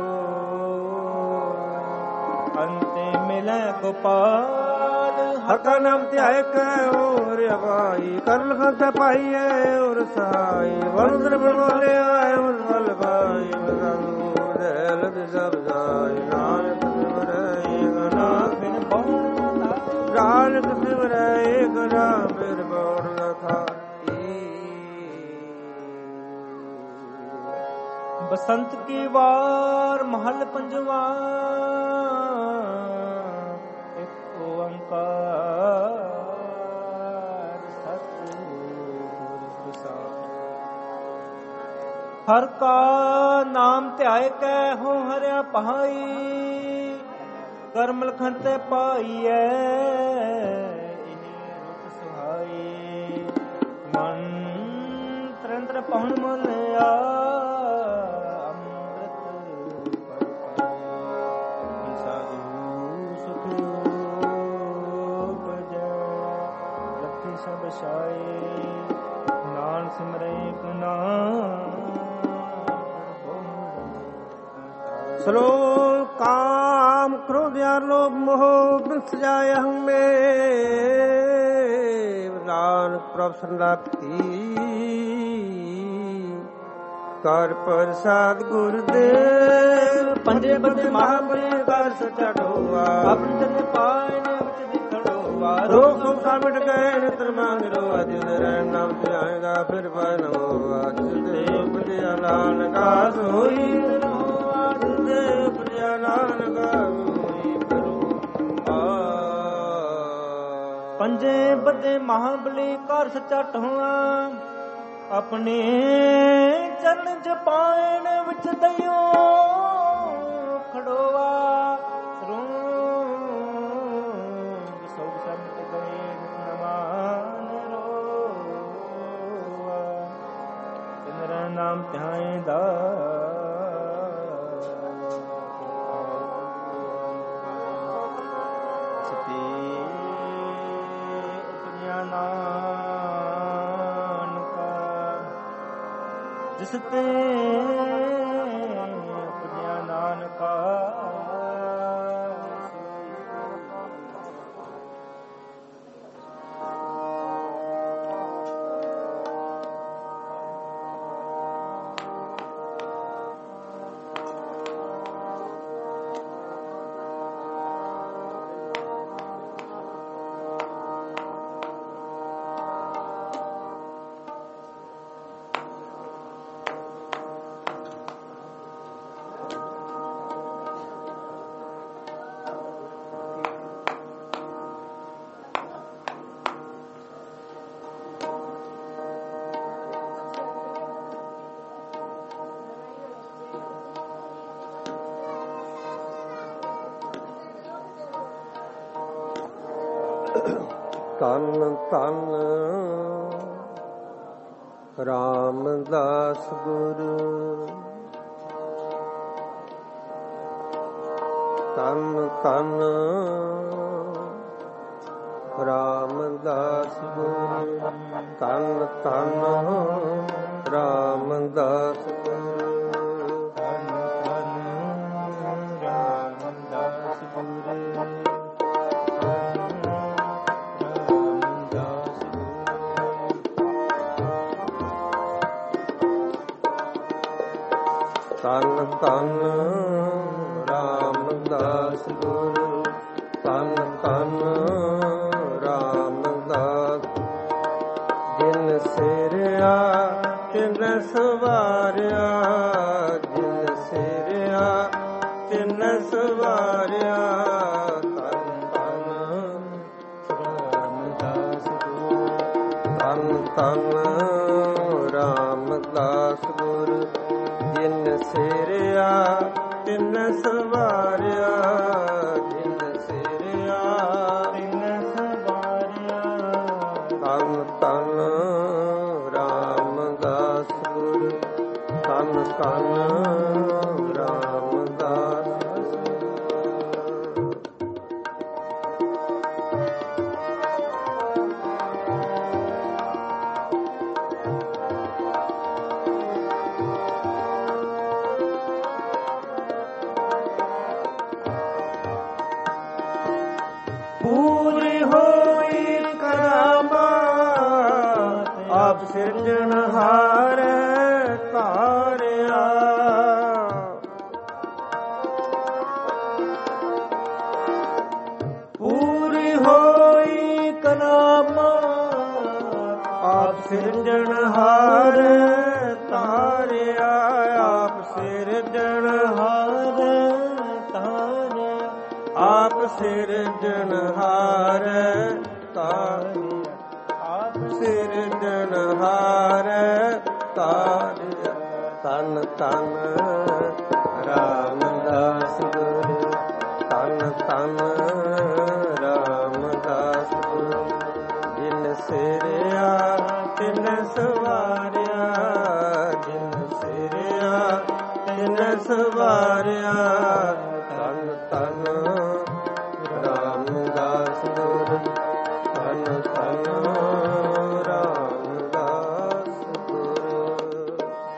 ਅੰਤੇ ਮਿਲੈ ਗੋਪਾਲ। ਹਰ ਕਾ ਨਾਮ ਧਿਆਏ ਕੈ ਔਰ ਅਵਾਈ, ਕਰ ਲਖਤ ਪਾਈਐ ਔਰ ਸਹਾਈ। ਵਰਦਰ ਬੋਲਿਆ ਔਰ ਬਲ ਭਾਈ, ਬਗਾਨੂ ਦੇ ਲਗ ਸਭ ਜਾਈ। ਨਾਨਕ ਸਿਮਰੈ ਏਕ ਨਾਮ ਬਿਨ ਬਉ ਨਾ ਥਾਈ, ਨਾਨਕ ਸਿਮਰੈ ਏਕ ਨਾਮ ਬਿਨ ਬਉ ਨਾ ਥਾਈ। ਬਸੰਤ ਕੀ ਵਾਰ ਮਹਲ ਪੰਜਵਾ, ਇੱਕ ਓੰਕਾਰ ਸਤਿਗੁਰ ਪ੍ਰਸਾਦਿ। ਹਰ ਕਾ ਨਾਮ ਧਿਆਏ ਕੈ ਹੋ ਹਰਿਆ ਭਾਈ, ਕਰਮ ਲਖਨ ਤੇ ਪਾਈਐ ਇਨੀ ਰੁਤ ਸੁਹਾਈ। ਮਨ ਤਰੰਤਰ ਪਵਨ ਮਲਿਆ, ਨਾਨਕ ਸਿਮਰੈ ਏਕ ਨਾਮ। ਸਲੋ ਕਾਮ ਕ੍ਰੋਧ ਅਰ ਲੋਭ ਮੋਹ ਬਿਨਸ ਜਾਏ ਹਮੇ, ਨਾਨਕ ਪ੍ਰਭ ਸੰਗਤੀ ਕਰ ਪ੍ਰਸਾਦ ਗੁਰਦੇਵ। ਪੰਜੇ ਬੰਦੇ ਮਹਾਂਪੁਰੀ ਕਰ ਸਚਾ ਢੋਆ, ਆਪਨ ਜਨ ਪਾਏ ਨੇ ਵਿੱਚ ਦਿਖੜੋਆ। ਰੋਗ ਸੋ ਸਾ ਮਿਟ ਗਏ ਨਿਤਰ ਮੰਗ ਰੋ, ਅਜ ਰਹਿ ਨਾਮ ਧਿਆਏਗਾ ਫਿਰ ਪੈ ਨਮੋ। ਅਜ ਦੇ ਉਪਜਿਆ ਨਾਨਕਾ ਸੋਈ, ਅਜ ਦੇ ਉਪਜਿਆ ਨਾਨਕਾ ਸੋਈ ਕਰੋ। ਪੰਜੇ ਬੰਦੇ ਮਹਾਬਲੀ ਕਰ ਸਚਾ ਢੋਆ, ਆਪਣੇ ਚਰਨ ਚ ਪਾਇਣ ਵਿੱਚ ਦਇਓ ਖੜੋਆ। ਨਾਮ ਧਿਆਇਂਦਾ ਸਤੀ ਉਪਜਿਆ ਨਾਨਕਾ, ਜਿਸ ਤੇ ਉਪਜਿਆ ਨਾਨਕਾ। ਧੰਨ ਧੰਨ ਰਾਮਦਾਸ ਗੁਰੂ, ਧੰਨ ਧੰਨ ਰਾਮਦਾਸ ਗੁਰੂ ਧੰਨ ਧੰਨ ਰਾਮਦਾਸ ਗੁਰੂ ਧੰਨ ਧੰਨ ਰਾਮਦਾਸ ਗੁਰੂ ਧੰਨ ਧੰਨ ਰਾਮਦਾਸ ਗੁਰੂ ਧੰਨ ਧੰਨ ਰਾਮਦਾਸ ਜਿਨ ਸਿਰਿਆ ਤਿਨ ਸਵਾਰਿਆ ਜਿਨ ਸਿਰਿਆ ਤਿਨ ਸਵਾਰਿਆ ਧੰਨ ਧੰਨ ਰਾਮਦਾਸ ਗੁਰੂ ਧੰਨ ਧੰਨ ਰਾਮਦਾਸ ਗੁਰੂ ਜਿਨ ਸਿਰਿਆ ਤਿਨ ਸਵਾਰਿਆ ਜਿਨ ਸਿਰਿਆ ਤਿਨ ਸਵਾਰਿਆ ਧੰਨ ਧੰਨ ਰਾਮਦਾਸ ਗੁਰੂ ਧੰਨ ਧੰਨ ਰਾਮਦਾਸ ਪੂਰੀ ਹੋਈ ਕਰਾਮਾਤ ਆਪ ਸਿਰਜਣਹਾਰ ਧਾਰਿਆ ਪੂਰੀ ਹੋਈ ਕਰਾਮਾਤ ਆਪ ਸਿਰਜਣਹਾਰ ਧਾਰਿਆ ਆਪ ਸਿਰਜਣਹਾਰ ਧਾਰਿਆ ਆਪ ਸਿਰਜਣਹਾਰ ਤਾਰਿਆ ਆਪ ਸਿਰਜਣਹਾਰ ਤਾਰਿਆ ਧੰਨ ਧੰਨ ਰਾਮਦਾਸ ਗੁਰੂ ਧੰਨ ਧੰਨ ਰਾਮਦਾਸ ਗੁਰੂ ਜਿਨ ਸਿਰਿਆ ਤਿਨ ਸਵਾਰਿਆ ਜਿਨ ਸਿਰਿਆ ਤਿਨ ਸਵਾਰਿਆ ਧੰਨ ਧੰਨ ਰਾਮਦਾਸ ਗੁਰੂ ਧੰਨ ਧੰਨ ਰਾਮਦਾਸ ਗੁਰੂ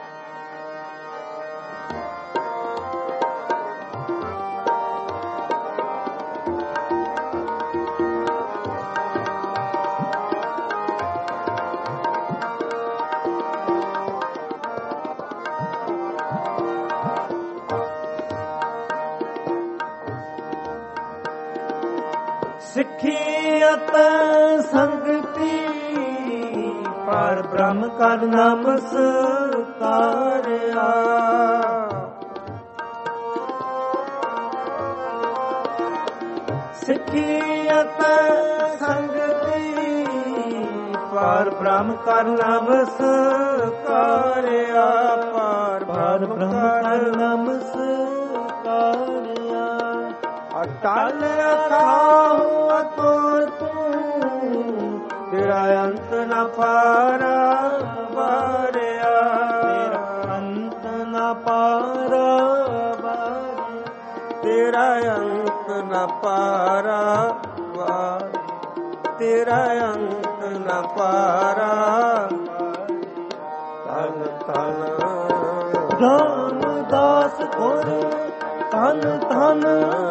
ਸਿੱਖੀ ਅਤੇ ਸੰਗਤੀ ਪਰ ਬ੍ਰਹਮ ਕਰ ਨਾਮ ਸਤਾਰਿਆ ਸਿੱਖੀ ਅਤੇ ਸੰਗਤੀ ਪਰ ਬ੍ਰਹਮ ਕਰ ਨਾਮ ਸਤਾਰਿਆ ਪਰ ਬ੍ਰਹਮ ਕਰ ਨਾਮ ਸਤਾਰਿਆ ਅਟਲ ਅਥਾਹੁ ਅਤੁਲ ਤੂੰ ਤੇਰਾ ਅੰਤ ਨ ਪਾਰਾ ਵਾਰਿਆ ਤੇਰਾ ਅੰਤ ਨ ਪਾਰਾ ਵਾਰਿਆ ਤੇਰਾ ਅੰਤ ਨ ਪਾਰਾ ਵਾਰਿਆ ਤੇਰਾ ਅੰਤ ਨ ਪਾਰਾ ਧੰਨ ਧੰਨ ਰਾਮਦਾਸ ਗੁਰੂ ਧੰਨ ਧੰਨ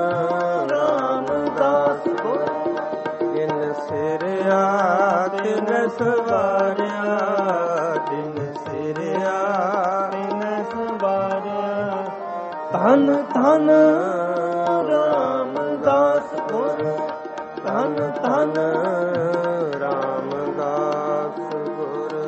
ਰਾਮਦਾਸ ਗੁਰੂ ਜਿਨ ਸਿਰਿਆ ਤਿਨ ਸਵਾਰਿਆ ਜਿਨ ਸਿਰਿਆ ਤਿਨ ਸਵਾਰਿਆ ਧੰਨ ਧੰਨ ਰਾਮਦਾਸ ਗੁਰੂ ਧੰਨ ਧੰਨ ਰਾਮਦਾਸ ਗੁਰੂ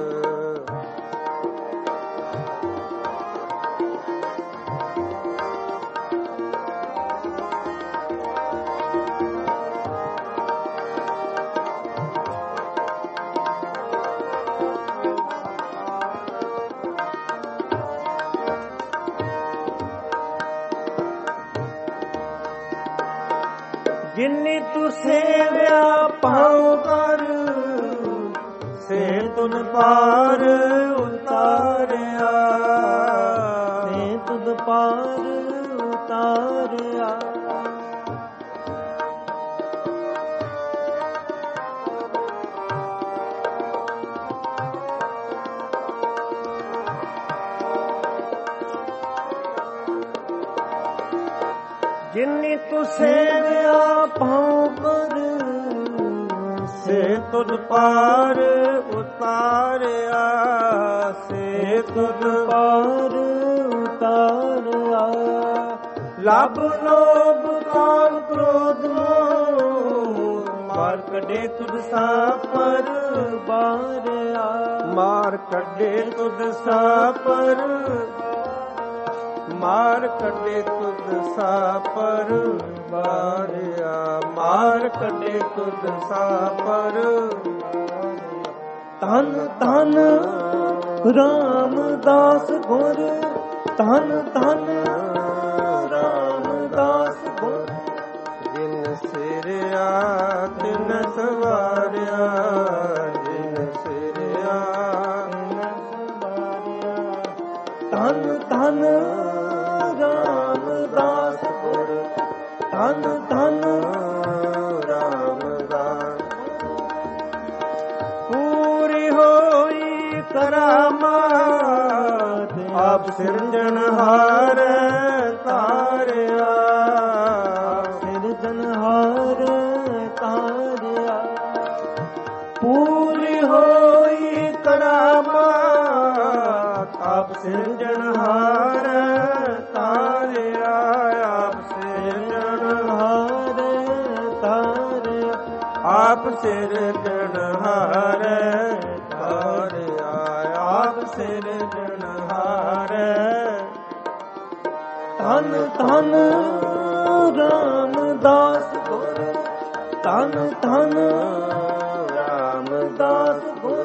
ਜਿਨੀ ਤੂੰ ਸੇਵਿਆ ਪਾਉ ਕਰ ਸੇ ਤੁਨ ਪਾਰ ਉਤਾਰਿਆ ਸੇ ਤੁਨ ਪਾਰ ਉਤਾਰਿਆ ਜਿਨੀ ਤੂੰ ਸੇਵਿਆ ਪਾਉ ਪਰ ਸੇ ਤੁਧ ਪਾਰ ਉਤਾਰਿਆ, ਸੇ ਤੁਧ ਪਾਰ ਉਤਾਰਿਆ। ਲਭ ਲੋਭ ਕਾਮ ਕ੍ਰੋਧ ਮੋਹ, ਮਾਰ ਕੱਢੇ ਤੁਧ ਸਾ ਪਰ ਬਾਰਿਆ, ਮਾਰ ਕੱਢੇ ਤੁਧ ਸਾ ਪਰ, ਮਾਰ ਕੱਢੇ ਤੁਧ ਸਾ ਪਰ ਬਾਰਿਆ, ਮਾਰ ਕੱਢੇ ਤੁਧ ਸਾ ਪਰ। ਧਨ ਧਨ ਰਾਮਦਾਸ ਗੁਰ, ਧਨ ਧਨ ਰਾਮਦਾਸ ਗੁਰ। ਜਿਨ ਸਿਰਿਆ ਤਿਨ ਸਵਾਰਿਆ, ਜਿਨ ਸਿਰਿਆ ਤਿਨ ਸਵਾਰਿਆ। ਧਨ ਧਨ ਰਾਮਦਾਸ ਗੁਰ, ਧਨ ਧਨ ਰਾਮਦਾਸ। ਪੂਰੀ ਹੋਈ ਕਰਾਮਾਤ, ਆਪ ਸਿਰਜਣਹਾਰ ਤਾਰਿਆ, ਸਿਰਜਣਹਾਰ ਤਾਰਿਆ। ਪੂਰੀ ਹੋਈ ਕਰਾਮਾਤ, ਆਪ ਸਿਰਜਣਹਾਰ ਤਾਰਿਆ, ਆਪ ਸਿਰਜਣਹਾਰ ਤਾਰਿਆ, ਆਪ ਸਿਰਜਣਹਾਰ ਤਾਰਿਆ, ਆਪ ਸਿਰਜਣਹਾਰ। ਧਨ ਧਨ ਰਾਮਦਾਸ ਗੁਰ, ਧਨ ਧਨ ਰਾਮਦਾਸ ਗੁਰ।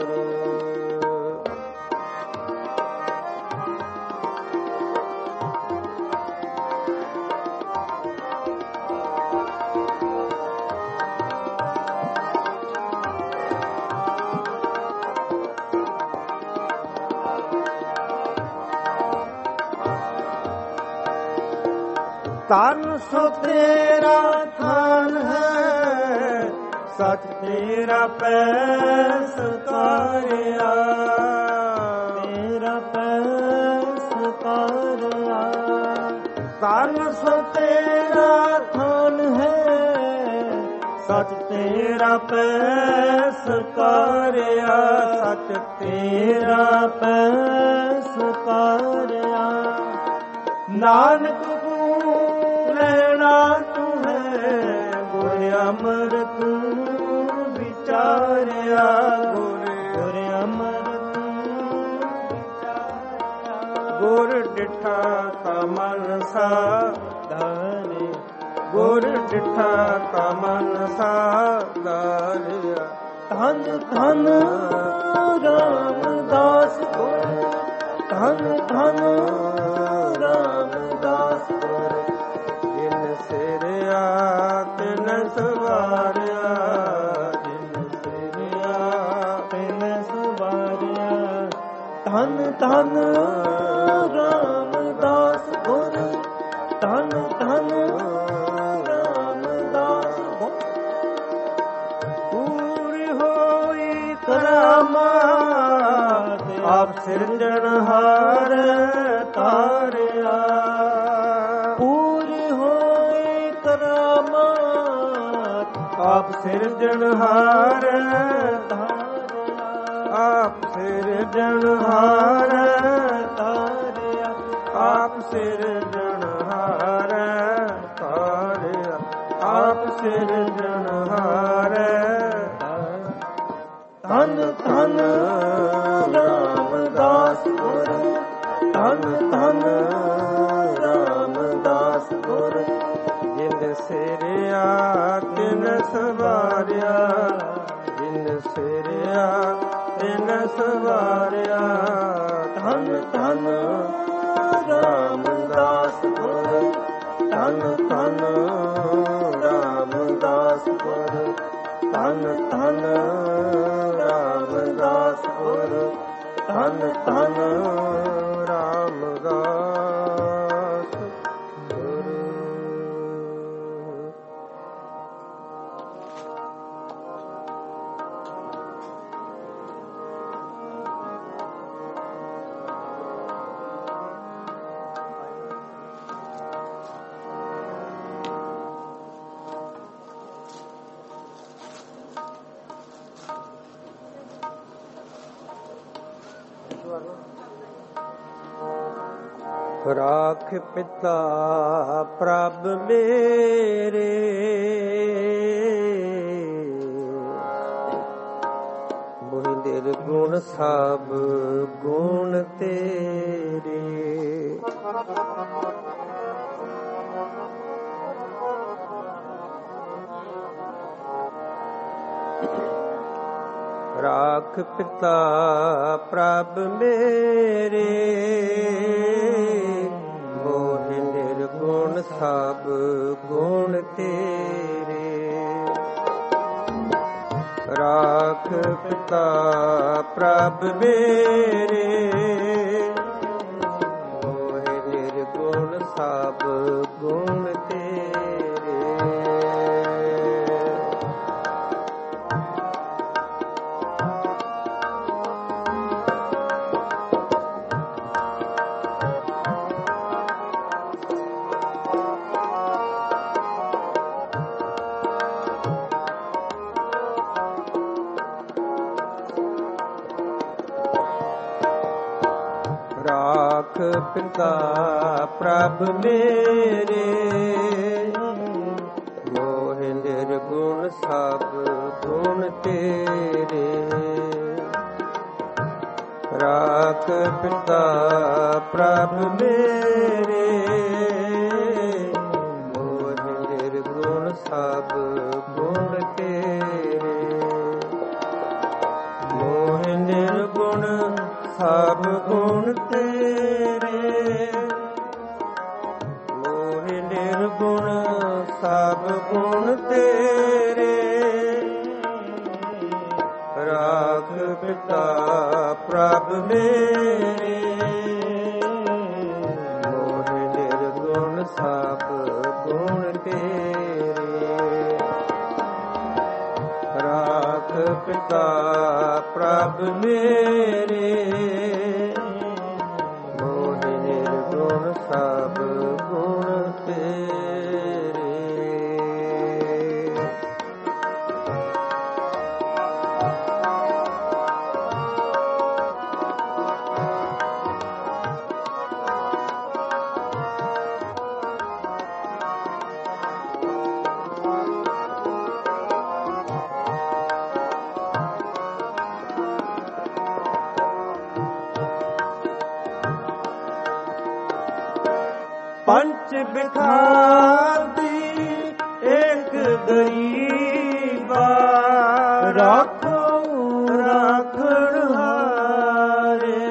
ਤਨ ਸੋ ਤੇਰਾ ਥਾਨ ਹੈ, ਸਚ ਤੇਰਾ ਪੈਸ ਤਾਰਿਆ, ਤੇਰਾ ਪੈਸ ਤਾਰਿਆ। ਤਨ ਸੋ ਤੇਰਾ ਥਾਨ ਹੈ, ਸਚ ਤੇਰਾ ਪੈਸ ਤਾਰਿਆ, ਸਚ ਤੇਰਾ ਪੈਸ ਤਾਰਿਆ। ਨਾਨਕ ਲੈਣਾ ਤੂੰ ਹੈ, ਗੁਰ ਅਮਰ ਤੂੰ ਵਿਚਾਰਿਆ, ਗੁਰ ਅਮਰ ਤੂੰ ਵਿਚਾਰਿਆ। ਗੁਰ ਡਿਠਾ ਤਾ ਮਨ ਸਾਧਾਰੇ, ਗੁਰ ਡਿਠਾ ਤਾ ਮਨ ਸਾਧਾਰਿਆ। ਧਨ ਧਨ ਰਾਮਦਾਸ ਗੁਰ, ਧਨ ਧਨ ਰਾਮਦਾਸ ਗੁਰ। ਜਿਨ ਸਿਰਿਆ ਤਿਨ ਸਵਾਰਿਆ, ਜਿਨ ਸਿਰਿਆ ਤਿਨ ਸਵਾਰਿਆ। ਧਨ ਧਨ ਰਾਮਦਾਸ ਗੁਰ, ਧਨ ਧਨ ਰਾਮਦਾਸ ਗੁਰ। ਪੂਰੀ ਹੋਈ ਕਰਾਮਾਤ, ਆਪ ਸਿਰਜਣਹਾਰ ਤਾਰਿਆ। ਆਪ ਸਿਰਜਣਹਾਰ ਤਾਰਿਆ, ਆਪ ਸਿਰਜਣਹਾਰ ਤਾਰਿਆ, ਆਪ ਸਿਰਜਣਹਾਰ ਤਾਰਿਆ, ਆਪ ਸਿਰਜਣਹਾਰ। ਧਨ ਧਨ ਰਾਮਦਾਸ ਗੁਰ, ਧਨ ਧਨ ਰਾਮਦਾਸ ਗੁਰ। ਜਿਨ ਸਿਰਿਆ ਤਿਨ ਸਵਾਰਿਆ, ਜਿਨ ਸਿਰਿਆ ਤਿਨ ਸਵਾਰਿਆ। ਧਨ ਧਨ ਰਾਮਦਾਸ ਗੁਰ, ਧਨ ਧਨ ਰਾਮਦਾਸ ਗੁਰ, ਧਨ ਧਨ ਰਾਮਦਾਸ ਗੁਰ, ਧਨ ਧਨ ਰਾਮਦਾਸ ਗੁਰ। ਰਾਖ ਪਿਤਾ ਪ੍ਰਭ ਮੇਰੇ, ਮੋਹਿ ਨਿਰਗੁਣ ਸਭ ਗੁਣ ਤੇਰੇ। ਰਾਖ ਪਿਤਾ ਪ੍ਰਭ ਮੇਰੇ, ਮੋਹਿ ਨਿਰਗੁਣ ਸਭ ਗੁਣ ਤੇਰੇ। ਰਾਖ ਪਿਤਾ ਪ੍ਰਭ ਮੇਰੇ, ਮੋਹਿ ਨਿਰਗੁਣ ਸਭ ਗੁਣ ਤੇਰੇ। ਰਾਖ ਪਿਤਾ ਪ੍ਰਭ ਮੇਰੇ, ਮੋਹਿ ਨਿਰਗੁਣ ਸਭ ਗੁਣ ਤੇਰੇ। ਰਾਖ ਪਿਤਾ ਪ੍ਰਭ ਮੇਰੇ, ਮੋਹਿ ਨਿਰਗੁਣ ਸਭ ਗੁਣ ਤੇਰੇ। ਮੋਹਿ ਨਿਰਗੁਣ ਸਭ ਗੁਣ ਤੇਰੇ, ਮੋਹਿ ਨਿਰਗੁਣ ਸਭ ਗੁਣ ਤੇਰੇ। ਰਾਖ ਪਿਤਾ ਪ੍ਰਭ ਮੇਰੇ, ਮੋਹਿ ਨਿਰਗੁਣ ਸਭ ਗੁਣ ਤੇਰੇ। ਰਾਖ ਪਿਤਾ ਪ੍ਰਭ ਮੇਰੇ, ਮੋਹਿ ਨਿਰਗੁਣ ਸਭ ਗੁਣ ਤੇਰੇ। ਪੰਚ ਬਿਖਾਰਦੀ ਏਕ ਗਰੀਬਾ, ਰਾਖੋ ਰਾਖਣ ਹਾਰੇ।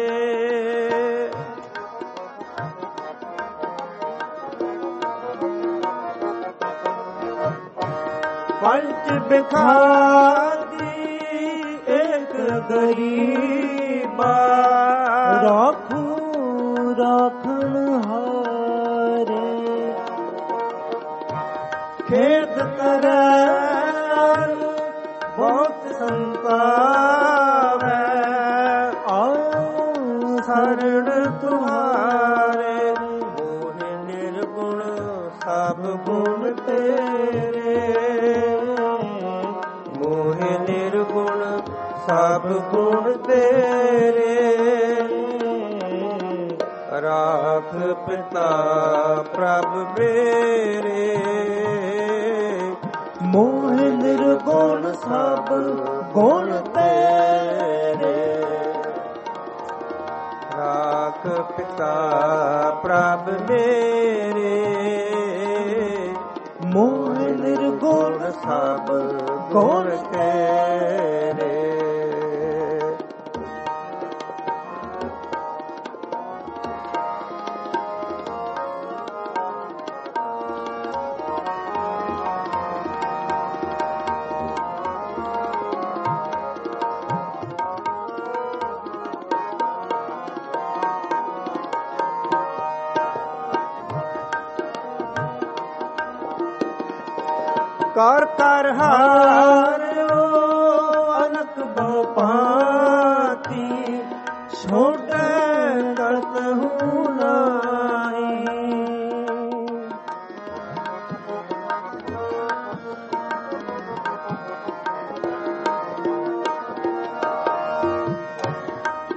ਪੰਚ ਬਿਖਾਰਦੀ ਏਕ ਗਰੀਬਾ, ਰਾਖੋ ਰਾਖਣ ਹਾਰੇ। ਖੇਦ ਕਰੈ ਬਹੁਤ ਸੰਤਾਵੈ, ਆਓ ਸਰਣ ਤੁਮਾਰੇ। ਮੋਹਿ ਨਿਰਗੁਣ ਸਭ ਗੁਣ ਤੇਰੇ, ਮੋਹਿ ਨਿਰਗੁਣ ਸਭ ਗੁਣ ਤੇਰੇ। ਰਾਖ ਪਿਤਾ ਪ੍ਰਭ ਮੇਰੇ, ਮੋਹਿ ਨਿਰਗੁਣ ਸਭ ਗੁਣ ਤੇਰੇ। ਰਾਖ ਪਿਤਾ ਪ੍ਰਭ ਮੇਰੇ, ਮੋਹਿ ਨਿਰਗੁਣ ਸਭ ਗੁਣ ਤੇਰੇ। ਕਰ ਕਰ ਹਾਰਿਓ ਅਨਕ ਬਹੁ ਭਾਂਤੀ, ਛੋਟੇ ਕਰਤਹੁ ਨਾਹੀ।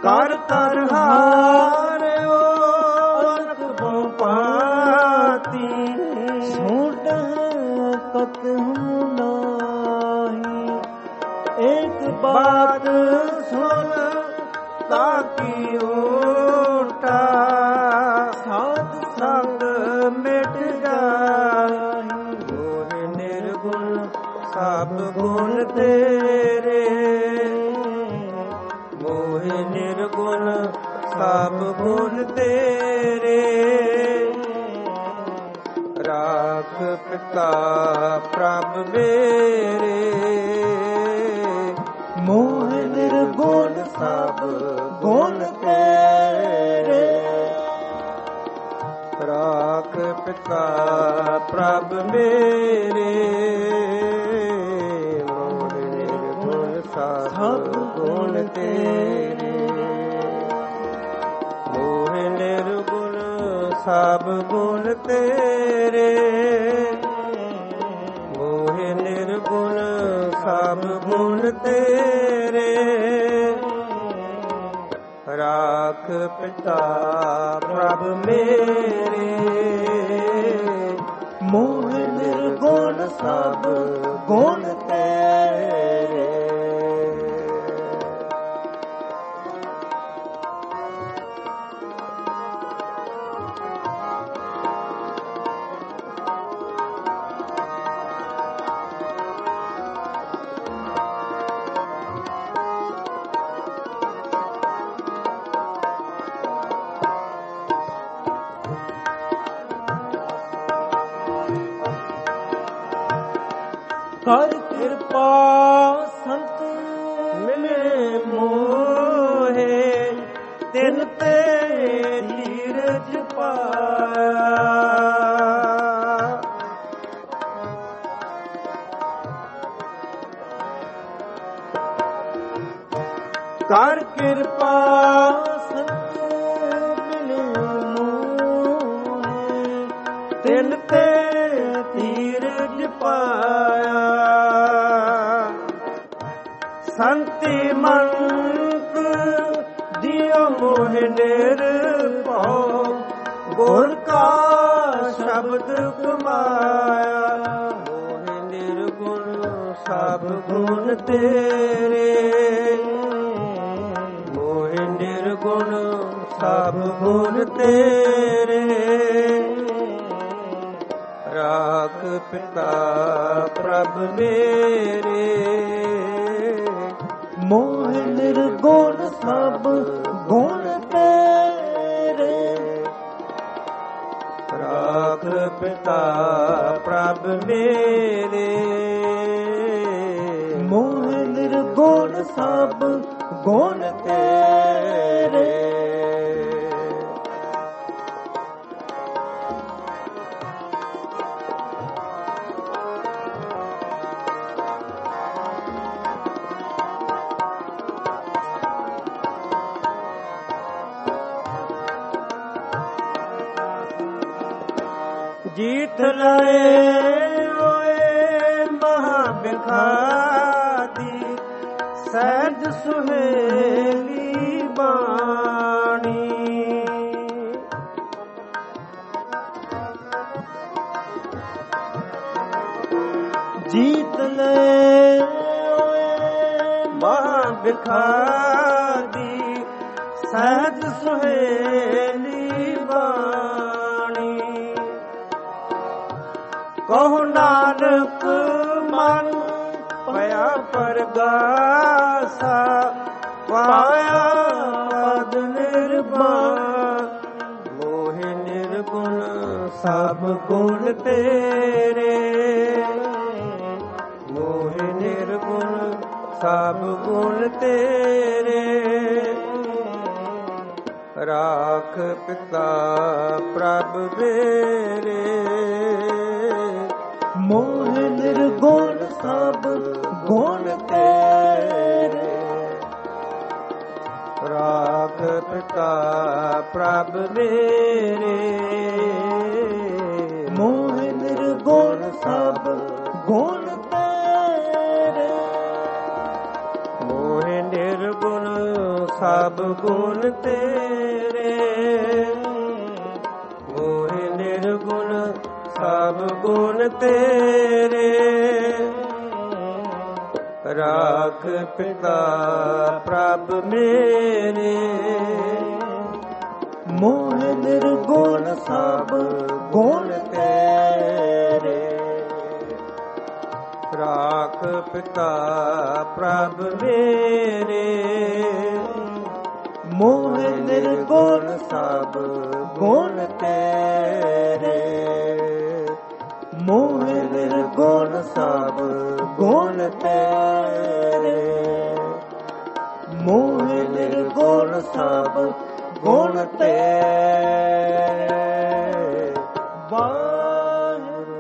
ਕਰ ਕਰ ਹਾਰਿਓ ਅਨਕ ਪਾਤੀ ਛੋਟ ਕਤਹੁ ਨਾਹੀ ਇੱਕ ਬਾਤ ਸੁਣ ਤਾਕੀ ਓਟਾ ਸਾਧ ਸੰਗ ਮਿਟ ਜਾਈ ਮੋਹਿ ਨਿਰਗੁਣ ਸਭ ਗੁਣ ਤੇਰੇ ਮੋਹਿ ਨਿਰਗੁਣ ਸਭ ਗੁਣ ਤੇਰੇ ਰਾਖ ਪਿਤਾ ਪ੍ਰਭ ਮੇਰੇ ਮੋਹ ਨਿਰਗੁਣ ਸਭ ਗੁਣ ਤੇਰੇ ਰਾਖ ਪਿਤਾ ਪ੍ਰਭ ਮੇਰੇ ਮੋਹ ਨਿਰਗੁਣ ਸਭ ਗੁਣ ਤੇਰੇ ਮੋਹ ਨਿਰਗੁਣ ਸਭ ਗੁਣ ਤੇਰੇ ਮੋਹ ਨਿਰਗੁਣ ਸਭ ਗੁਣ ਤੇਰੇ ਰਾਖ ਪਿਤਾ ਪ੍ਰਭ ਮੇਰੇ ਮੋਹ ਨਿਰਗੁਣ ਸਭ ਗੁਣ ਤੇਰੇ ਕਰ ਕਿਰਪਾ ਸੰਤ ਮਿਲੇ ਮੋਹੇ ਤਿਨ ਤੇ ਨੀਰਜ ਪਾਇਆ ਕਰ ਕਿਰਪਾ ਸੰਤ ਮਿਲੇ ਮੋਹੇ ਤਿਨ ਤੇ ਧੀਰਜ ਪਾਇਆ ਸੰਤੀ ਮੰਤ ਦਿਓ ਮੋਹ ਨਿਰਭਉ ਗੁਰ ਕਾ ਸ਼ਬਦ ਕਮਾਇਆ ਮੋਹ ਨਿਰਗੁਣ ਸਭ ਗੁਣ ਤੇਰੇ ਮੋਹ ਨਿਰਗੁਣ ਸਭ ਗੁਣ ਤੇਰੇ ਰਾਖ ਪਿਤਾ ਪ੍ਰਭ ਮੇਰੇ ਮੋਹ ਨਿਰਗੁਣ ਸਭ ਗੁਣ ਤੇਰੇ ਰਾਖ ਪਿਤਾ ਪ੍ਰਭ ਮੇਰੇ ਮੋਹ ਨਿਰਗੁਣ ਸਭ ਗੁਣ ਤੇਰੇ ਜੀਤ ਲਏ ਓਏ ਮਹਾ ਬਿਖਾਦੀ ਸਹਿਜ ਸੁਹੇਲੀ ਬਾਣੀ ਜੀਤ ਲੈ ਓਏ ਮਹਾ ਬਿਖਾਦੀ ਸਹਿਜ ਸੁਹੇਲੀ ਬਾਣੀ ਕਹੋ ਨਾਨਕ ਮਨ ਪਿਆ ਪਰਗਾਸਾ ਪਾਇਆ ਪਦ ਨਿਰਵਾਣ ਮੋਹ ਨਿਰਗੁਣ ਸਭ ਗੁਣ ਤੇਰੇ ਮੋਹ ਨਿਰਗੁਣ ਸਭ ਗੁਣ ਤੇਰੇ ਰਾਖ ਪਿਤਾ ਪ੍ਰਭ ਮੇਰੇ ਮੋਹ ਨਿਰਗੁਣ ਸਭ ਗੁਣ ਤੇਰੇ ਰਾਖ ਪਿਤਾ ਪ੍ਰਭ ਮੇਰੇ ਮੋਹ ਨਿਰਗੁਣ ਸਭ ਗੁਣ ਤੇਰੇ ਮੋਹ ਨਿਰਗੁਣ ਸਭ ਗੁਣ ਤੇਰੇ, ਮੋਹਿ ਨਿਰਗੁਣ ਸਭ ਗੁਣ ਤੇਰੇ, ਰਾਖ ਪਿਤਾ ਪ੍ਰਭ ਮੇਰੇ, ਮੋਹਿ ਨਿਰਗੁਣ ਸਭ ਗੁਣ ਤੇਰੇ, ਰਾਖ ਪਿਤਾ ਪ੍ਰਭ ਮੇਰੇ, ਮੋਹਿ ਨਿਰਗੁਣ ਸਭ ਗੁਣ ਤੇਰੇ, ਮੋਹਿ ਨਿਰਗੁਣ ਸਭ ਗੁਣ ਤੇਰੇ, ਮੋਹਿ ਨਿਰਗੁਣ ਸਭ ਗੁਣ ਤੇਰੇ। ਵਾਹਿਗੁਰੂ।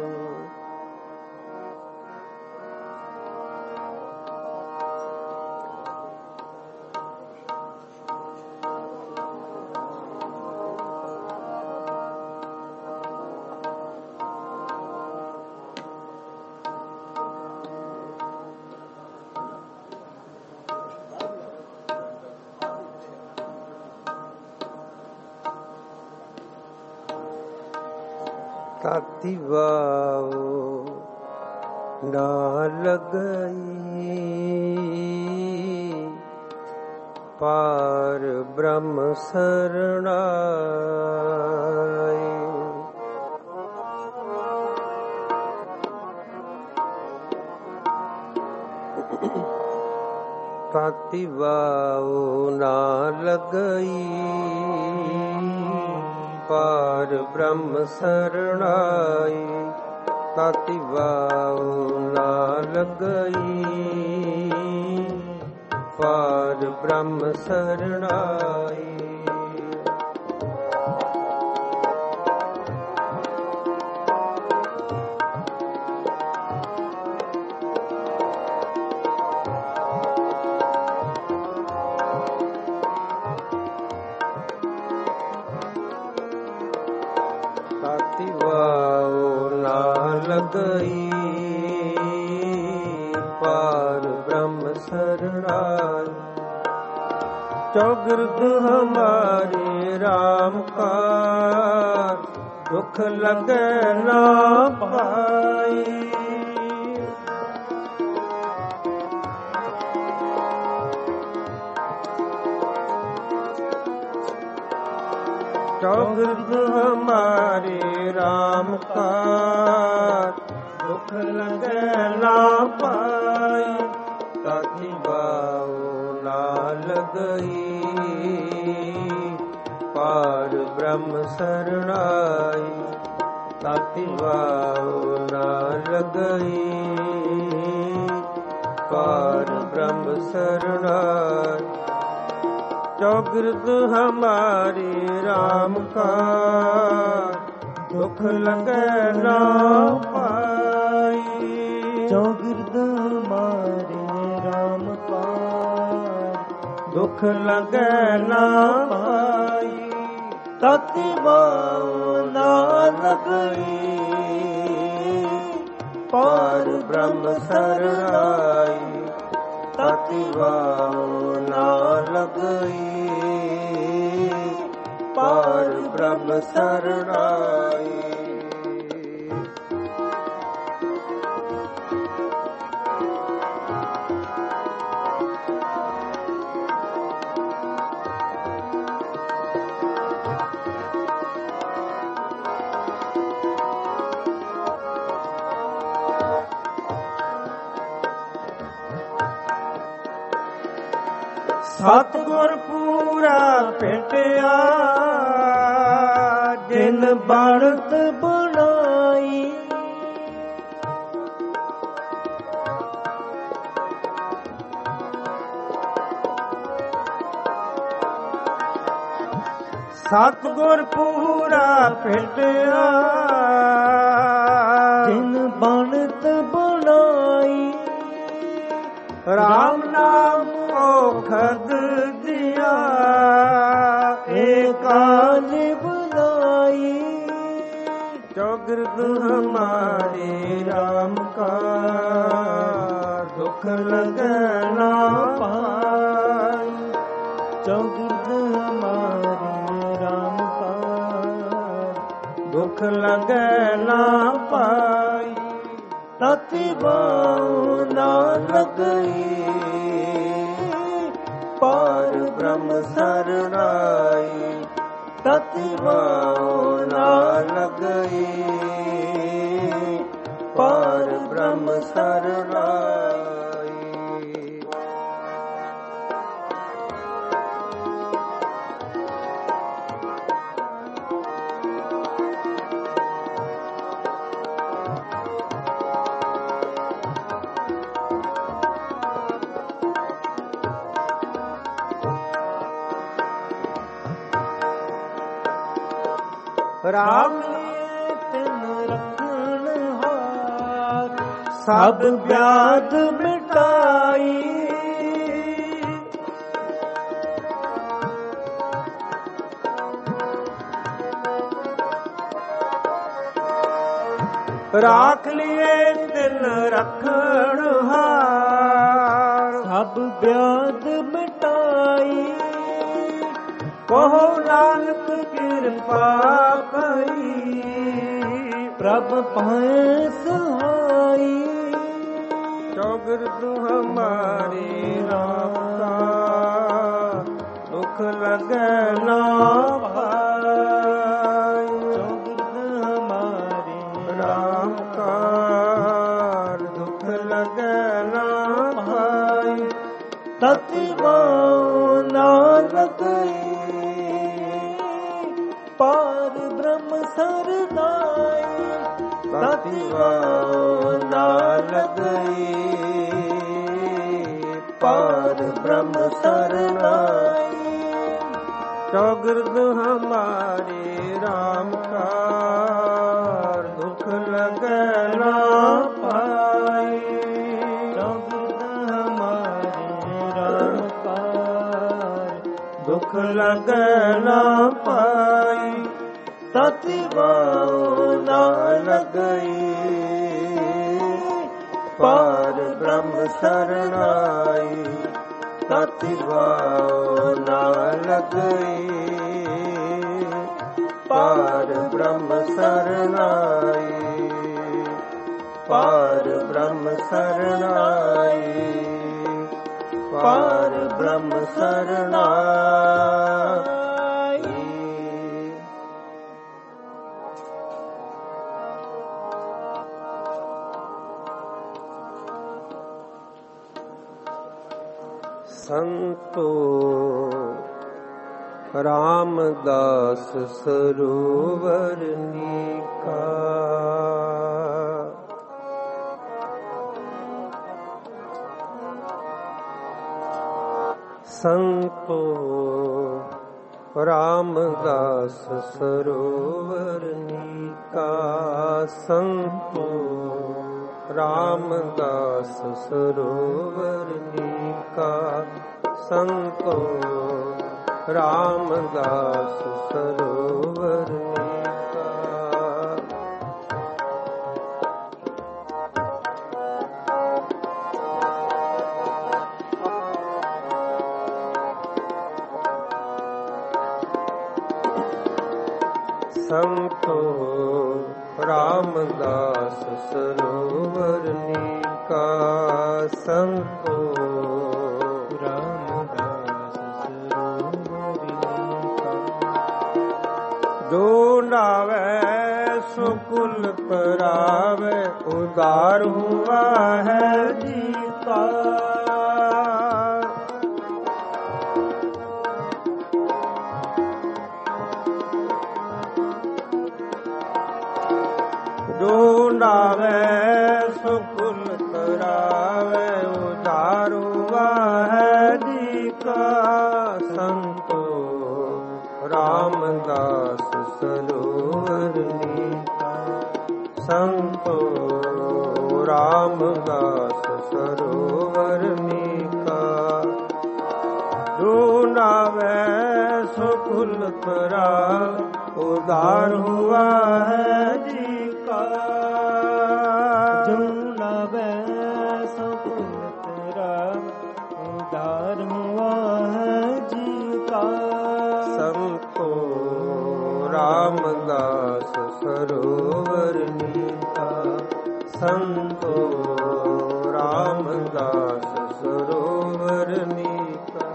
ਤਾਤੀ ਵਾਓ ਨਾ ਲਗਈ, ਪਾਰ ਬ੍ਰਹਮ ਸਰਣਾਈ, ਤਾਤੀ ਵਾਓ ਨਾ ਲਗਈ, ਪਾਰ ਬ੍ਰਹਮ ਸਰਣਾਈ, ਤਾਤੀ ਵਾਉ ਨਾ ਲਗਈ, ਪਾਰ ਬ੍ਰਹਮ ਸਰਣਾਈ, ਤਾਤੀ ਵਾਉ ਨਾ ਲਗਈ, ਪਾਰ ਬ੍ਰਹਮ ਸਰਣਾਈ, ਚੌਗਿਰਦ ਹਮਾਰੇ ਰਾਮ ਕਾ, ਦੁਖ ਲਗੈ ਨਾ ਪਾਈ, चौगिर्द हमारे राम का, दुख लगे ना पाई, ताती बाऊ ना लगई, पार ब्रह्म शरणाई, ताती बाऊ ना लगई, पार ब्रह्म शरणाई, चौगिर्द हमारे राम का, दुख लगे ना पाई, चौगिर्द हमारे राम का, दुख लगे ना पाई, ताती बाऊ ना लगई, पार ब्रह्म शरणाई, ताती बाऊ ना लगई, पार ब्रह्म शरणाई। ਸਤਿਗੁਰ ਪੂਰਾ ਭੇਟਿਆ, ਜਿਨ ਬਣਤ ਬਣਾਈ, ਸਤਿਗੁਰ ਪੂਰਾ ਭੇਟਿਆ, ਜਿਨ ਬਣਤ ਬਣਾਈ, ਰਾਮ ਨਾਮ ਔਖਦ ਦਿਆ, ਏਕਾਨ ਬੁਲਾਈ, ਚੌਗਿਰਦ ਹਮਾਰੇ ਰਾਮ ਕਾ, ਦੁਖ ਲਗੈ ਨਾ ਪਾਈ, चौगिर्द हमारी राम का दुख लगे ना पाई ताति बाऊ ना लगई पार ब्रह्म सरनाई ताति बाऊ ना लगई पार ब्रह्म सरनाई राम लिए तिन रखन हार सब व्याध मिटाई राख लिए तिन रखन हार सब व्याध मिटाई कहो नानक कृपा भई प्रभ पाए सहाई चौगिर्द हमारे राम का दुख लगे ना पाई चौगिर्द हमारे राम का दुख लगे ना पाई ताति बाऊ ना लगई पार ब्रह्म सरनाई ताति बाऊ ना लगई पार ब्रह्म सरनाई चौगिर्द हमारे राम का दुख लगे ना पाई चौगिर्द हमारे राम का दुख लगे ना पाई ताति बाऊ ना लगई पार ब्रह्म सरनाई ताति बाऊ ना लगई पार ब्रह्म सरनाई पार ब्रह्म सरनाई पार ब्रह्म सरनाई संतो रामदास सरोवर नीका संतो रामदास सरोवर नीका संतो रामदास सरोवर नीका संतो रामदास सरोवर नीका संतो रामदास सरोवर नीका संतो रामदास सरोवर नीका जो नावे सुकुल परावे उदार हुआ है जीता जो नावे सुकुल करावे उदार हुआ है दीका संतो रामदास सरोवर नीका संतो रामदास सरोवर नीका जो नावे सुकुल करा उदार हुआ है जी का जो नावे सुकुल करा उदार हुआ है जी सरोवर नीका संतो रामदास सरोवर नीका।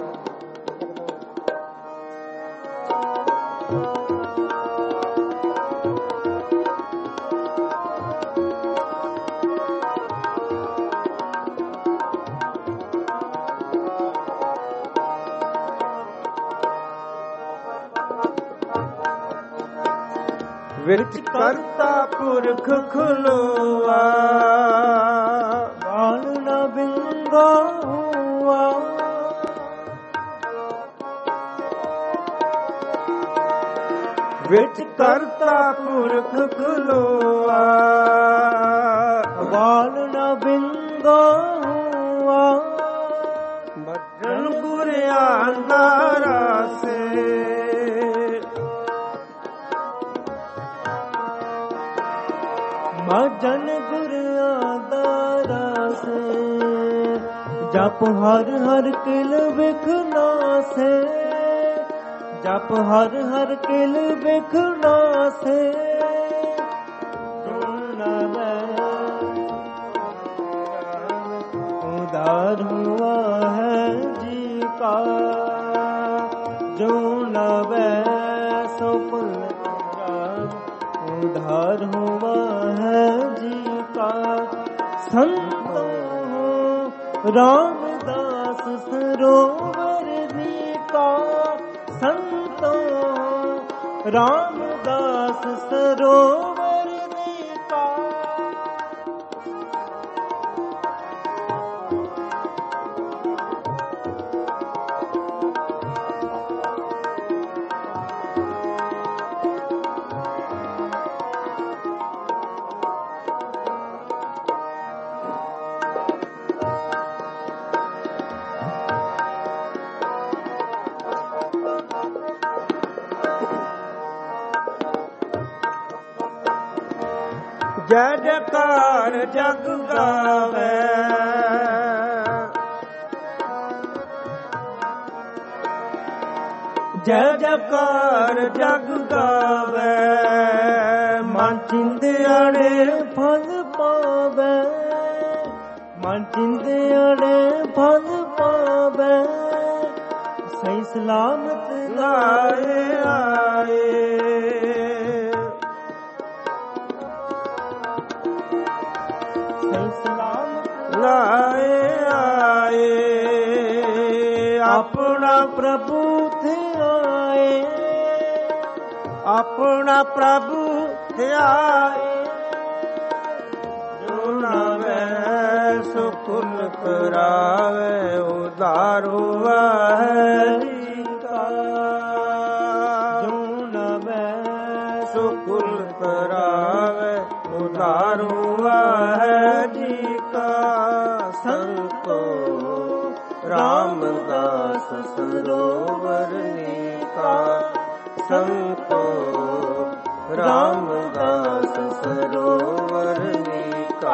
विरच करता पुरख खुलोआ बाल न बिंगा हुआ। विरच करता पुरख खुलोआ बाल न बिंगा हुआ। बचन गुरिया अंधारा से भजन गुर आदारा से जप हर हर किल बिखना से जप हर हर किल बिखना से। उदार हुआ है जी का जो नवै सो पुल उधार हुआ है जी का। संतो रामदास सरोवर नीका संतो रामदास सरोवर नीका। जय जयकार जग गावे जय जयकार जग गावे। मन चिंदियाड़े फल पावे मन चिंदियाड़े फल पावे। सही सलामत लाए आए लाए आए। अपना प्रभु थे आए अपना प्रभु थे आए। जो नावे सुकुल करावे उदार हुआ है जी का। जो नावे सुकुल करावे उदार हुआ है जी का। संतो रामदास सरोवर नीका संतो रामदास सरोवर नीका।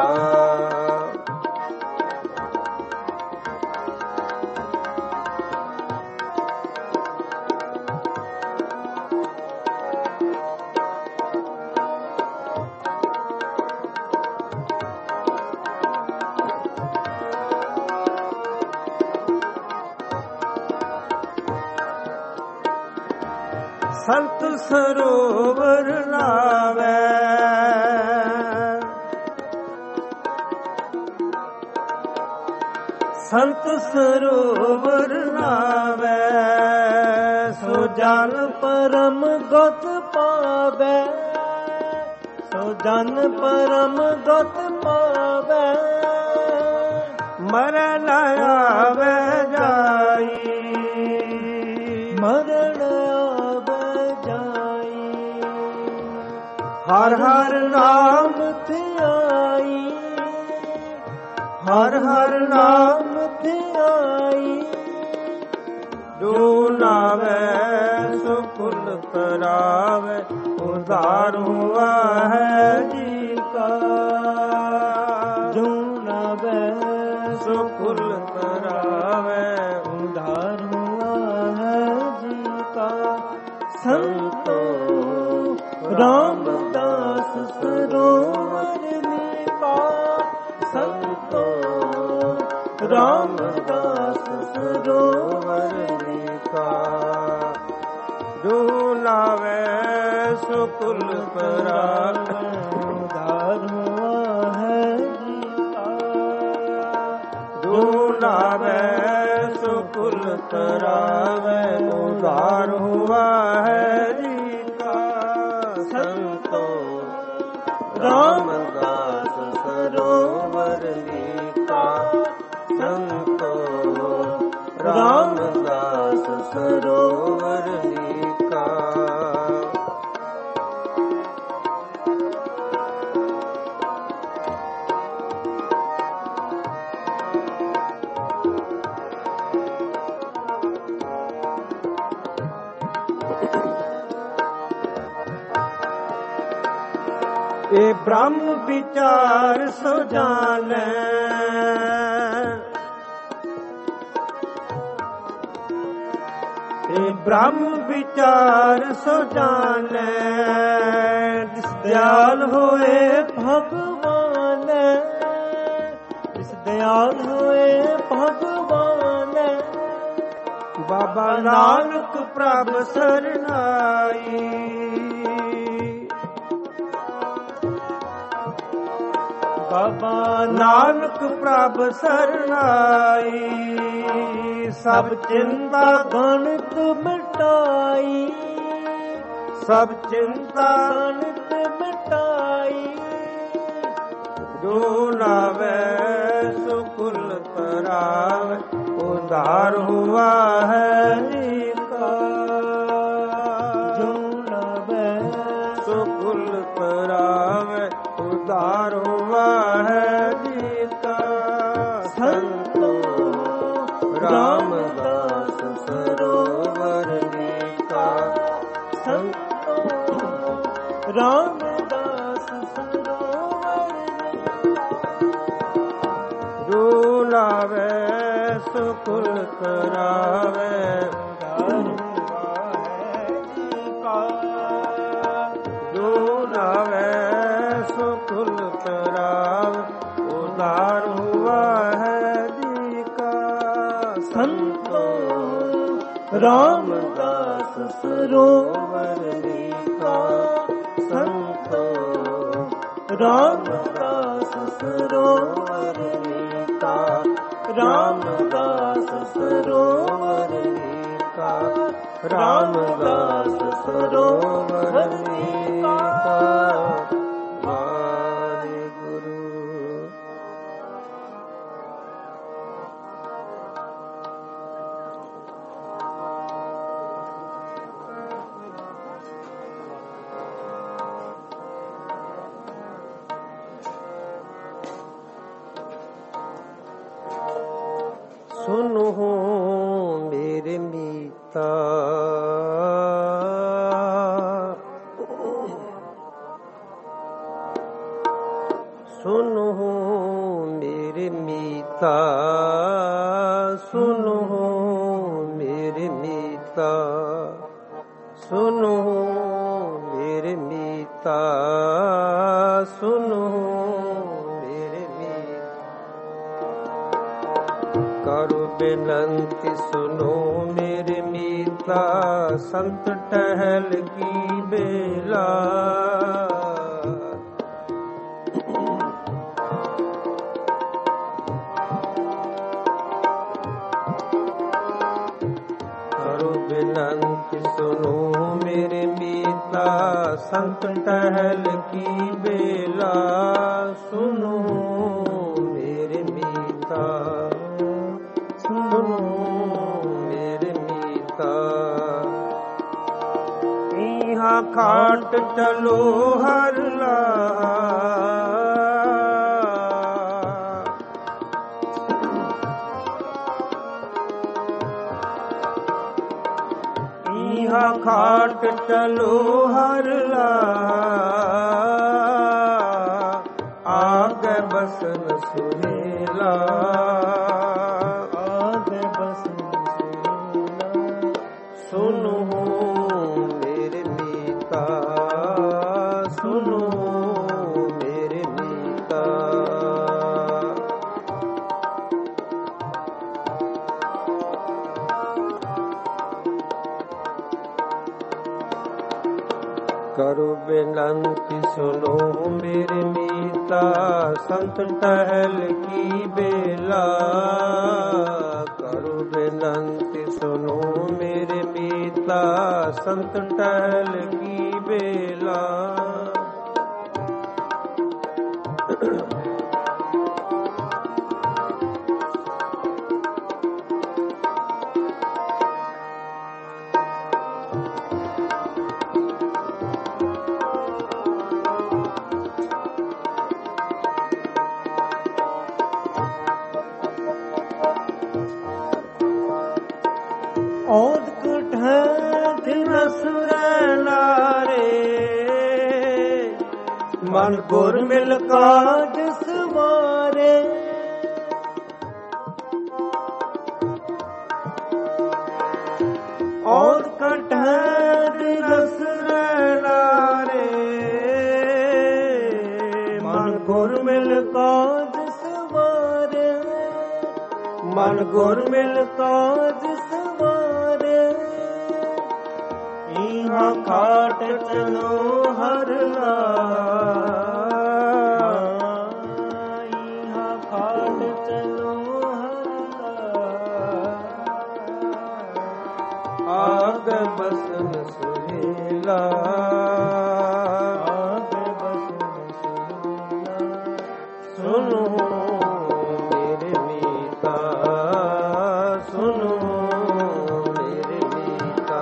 संत सरोवर नावे संत सरोवर नावे। सो जन परम गत पावे सो जन परम गत पावे। मर न आवे जाई मरण हर हर नाम ध्याई हर हर नाम ध्याई। जो नावे सुकुल करावे उदार हुआ है जी का। जो नावे सुकुल करावे उदार हुआ है जी का। संतो रामदास सरोवर लीका संतो रामदास सरोवर लीका। जो नावे सुकुल परावे उधार हुआ है जीता। जो नावे सुकुल परावे उधार हुआ है जीता। संतो रामदास सरोवर लीका संतो रामदास सरोवर लीका। ये ब्रह्म विचार सो जाने ये ब्रह्म विचार सो जाने। जिस दयाल होए भगवान इस दयाल हुए भगवान। बाबा नानक प्रभ सरनाई। बाबा नानक प्रभ सरनाई। सब चिंता गणित मिटाई सब चिंता गणित मिटाई। जो नावे सुकुल तरावे उधार हुआ है जीका। जो नावे सुकुल तरावे उधार हुआ है जीका। संतो रामदास सरोवर लीका संतो रामदास सरोवर जो नावे सुकुल करावे जो नावे सुकुल करावे उधार हुआ है जीका। संतो रामदास सरोवर लीका संतो रामदास सरोवर लीका रामदास सरोवर लीका रामदास सरोवर लीका। हरे गुरु सुनो मेरे मीता सुनो मेरे मीता सुनो मेरे मीता सुनो मेरे मीता सुनो मेरे मीता। करो बेनंती सुनो मेरे मीता संत टहल की बेला। करो बेनंती सुनो मेरे मीता संत टहल की बेला। सुनो मेरे मीता सुनो मेरे मीता। यहाँ खाट चलो हर ला यहाँ खाट चलो हर ला। आगे बसन सुहेला सुनो मेरे मीता सुनो करो बेनंती सुनो मेरे मीता, संत टहल की बेला। करो बेनंती सुनो मेरे मीता, संत टहल की बेला। औद कुठै दिन सुरनारे, मन गुर मिल काज सवारे। औद कुठै दिन सुरनारे, मन गुर मिल काज सवारे। मन गुर मिल काज सवारे। इहाँ खाट चलो हर ला, इहाँ खाट चलो हर ला। आग बसन सुहेला, आग बसन सुहेला। सुनो मेरे मीता, सुनो मेरे मीता।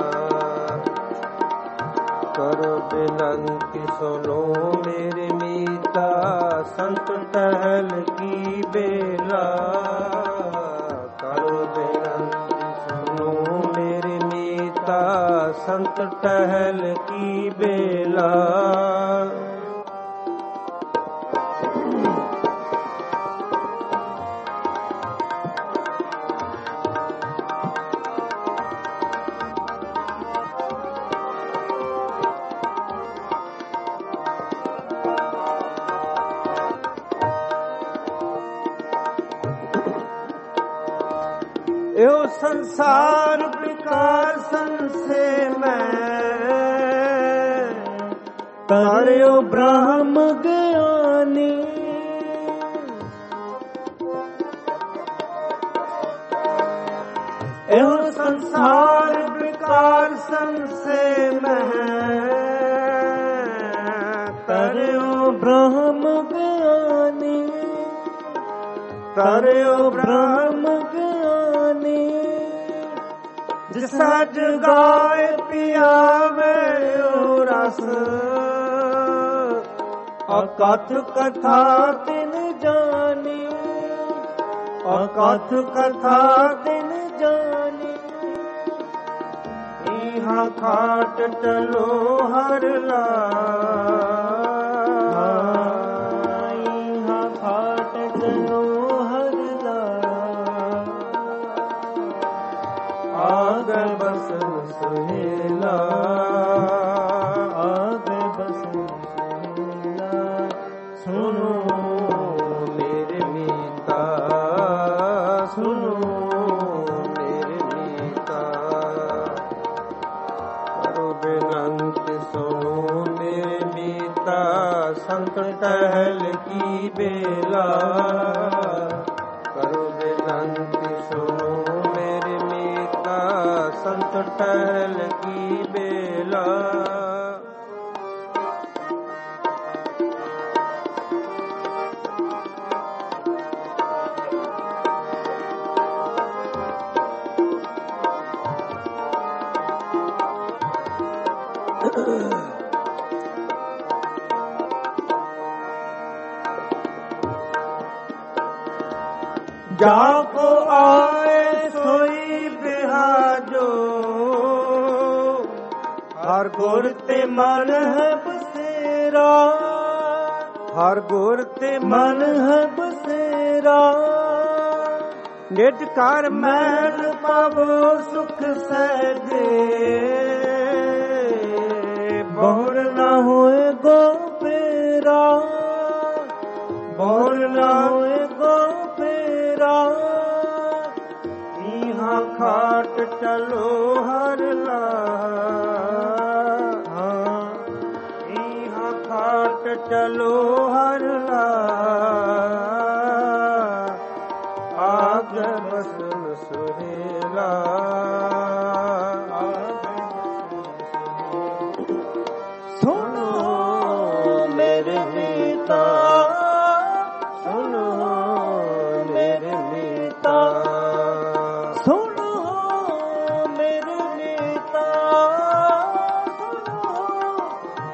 करो बेनंती सुनो मेरे मीता, संत टहल की बेला। करो बेनंती सुनो मेरे मीता, संत टहल की बेला। यो संसार विकार से मैं, तार्यो ब्रह्म ज्ञानी। यो संसार विकार से मैं, तार्यो ब्रह्म ज्ञानी। तार्यो ब्रह्म ज्ञानी। जिसा जगाए पियावे ओ रस, अकथ कथा तिन जानी। अकथ कथा तिन जानी। इहाँ खाट चलो हर ला, इहाँ खाट चलो हर ला। आग बसन सुहेला, आग बसन सुहेला। सुनो मेरे मीता, सुनो मेरे मीता। करो बेनंती सुनो मेरे मीता, संत टहल की बेला। करो बेनंती सुनो मेरे मीता, संत टहल की बेला। जाको आए सोई बिहाजो, हर गुर ते मन है बसेरा। हर गुर ते मन है बसेरा। निज कर मैल पावो सुख सहजे, बहुर न होए गो पेरा। बहुर न होए गो पेरा। इहाँ खाट चलो हर ला,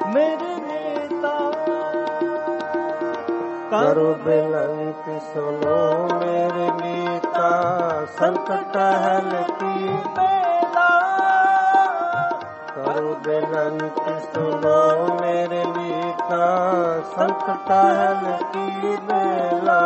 मेरे नेता। करो बिनती सुनो मेरे मीता, संकट हल की बेला। करो बिनती सुनो मेरे मीता, संकट हल की बेला।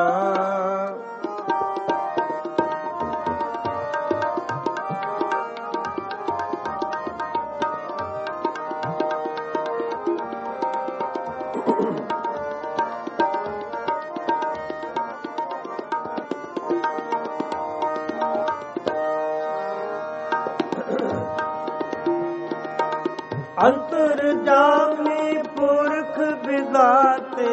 अंतर्जामी पुरख विधाते,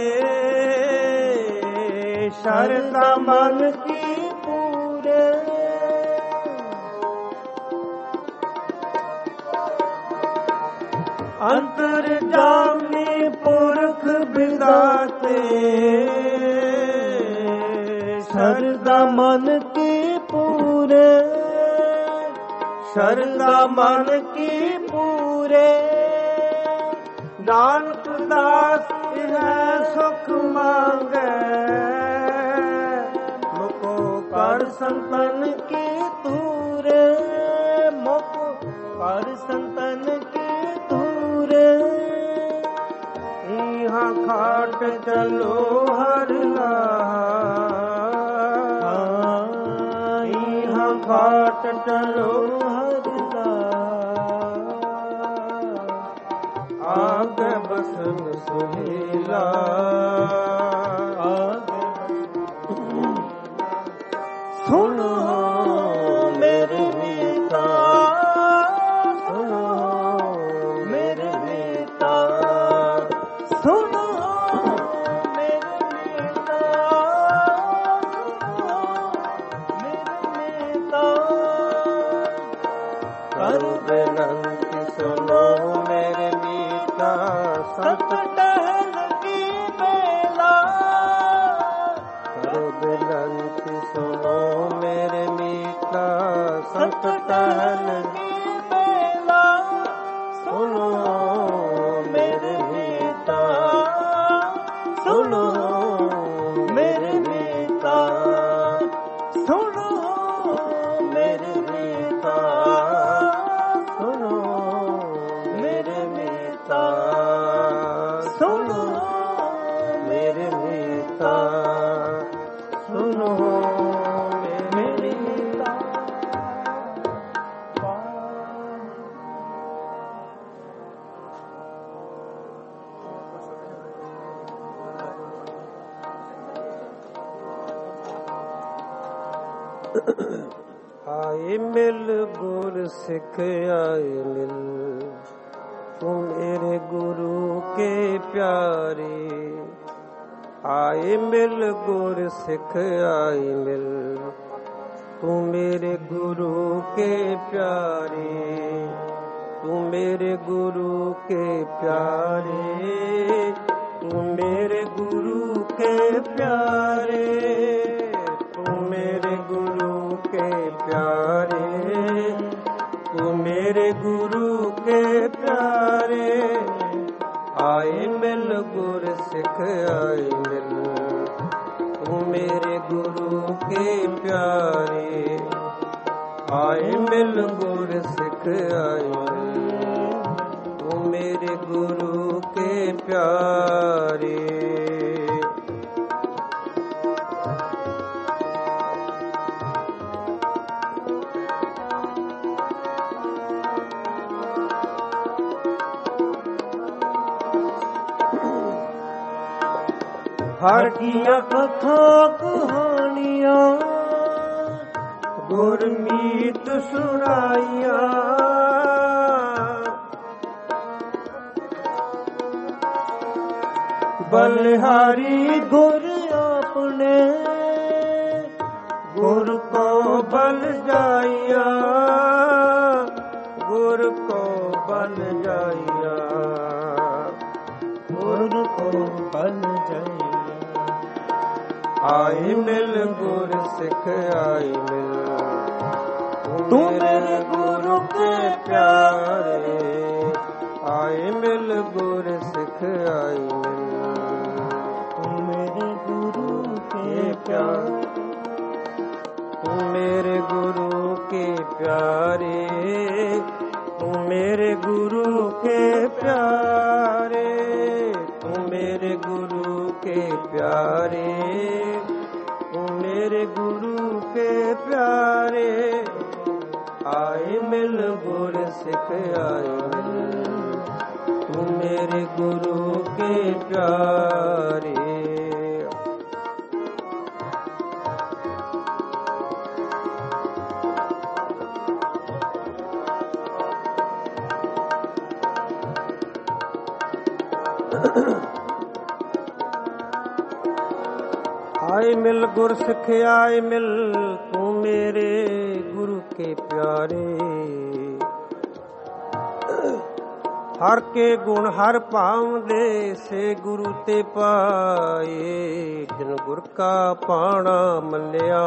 शरदा मन की पूरे। अंतर्जामी पुरख विधाते, शरदा मन की पूरे। शरदा मन की पूरे। नानक दास है सुख मांगे, मुको कर संतन की तूरे। मुख पर संतन की तूरे। यहाँ खाट चलो हर यहाँ खाट चलो आगे बसन सुहेला। सुनो मेरे मीता, सुनो मेरे मीता, सुनो मेरे मीता, सुनो मेरे मीता। करो बिनती सुनो मेरे मीता, संकट हल की बेला। करो बिनती सुनो मेरे मीता, संकट हल की बेला। सुनो मेरे मीता, सुनो मेरे मीता, सुनो मेरे मीता, सुनो मेरे मीता, सुनो मेरे मीता, सुनो मेरे मीता। आए मिल गुर सिख आए मिल, तू मेरे गुरु के प्यारे। आए मिल गुर सिख आए मिल, तू मेरे गुरु के प्यारे। तू मेरे गुरु के प्यारे, तू मेरे गुरु के प्यारे। तू मेरे गुरु के प्यारे, तू मेरे गुरु के प्यारे। आए मिल गुर सिख आए मिल, तू मेरे गुरु के प्यारे। आए मिल गुर सिख आए मिल, तू मेरे गुरु के प्यारे। हर किया कथा कहानियां, गुरमीत सुनाइया। बलिहारी गुर अपने, गुर को बल जाइया। गुर को बल जाइया, गुर को बल जाइया। आए मिल गुर सिख आए मिल, तू मेरे गुरु के प्यारे। आए मिल गुर तू मेरे गुरु के प्यारे, तू मेरे गुरु के प्यारे, तू मेरे गुरु के प्यारे। आए मिल गुर सिख आए मिल, तू मेरे गुरु के प्यारे। आए मिल गुर सिख आए मिल, तू मेरे गुरु के प्यारे। हर के गुण हर पावंदे से गुरु ते पाए। जिन गुर का पाणा मन्निया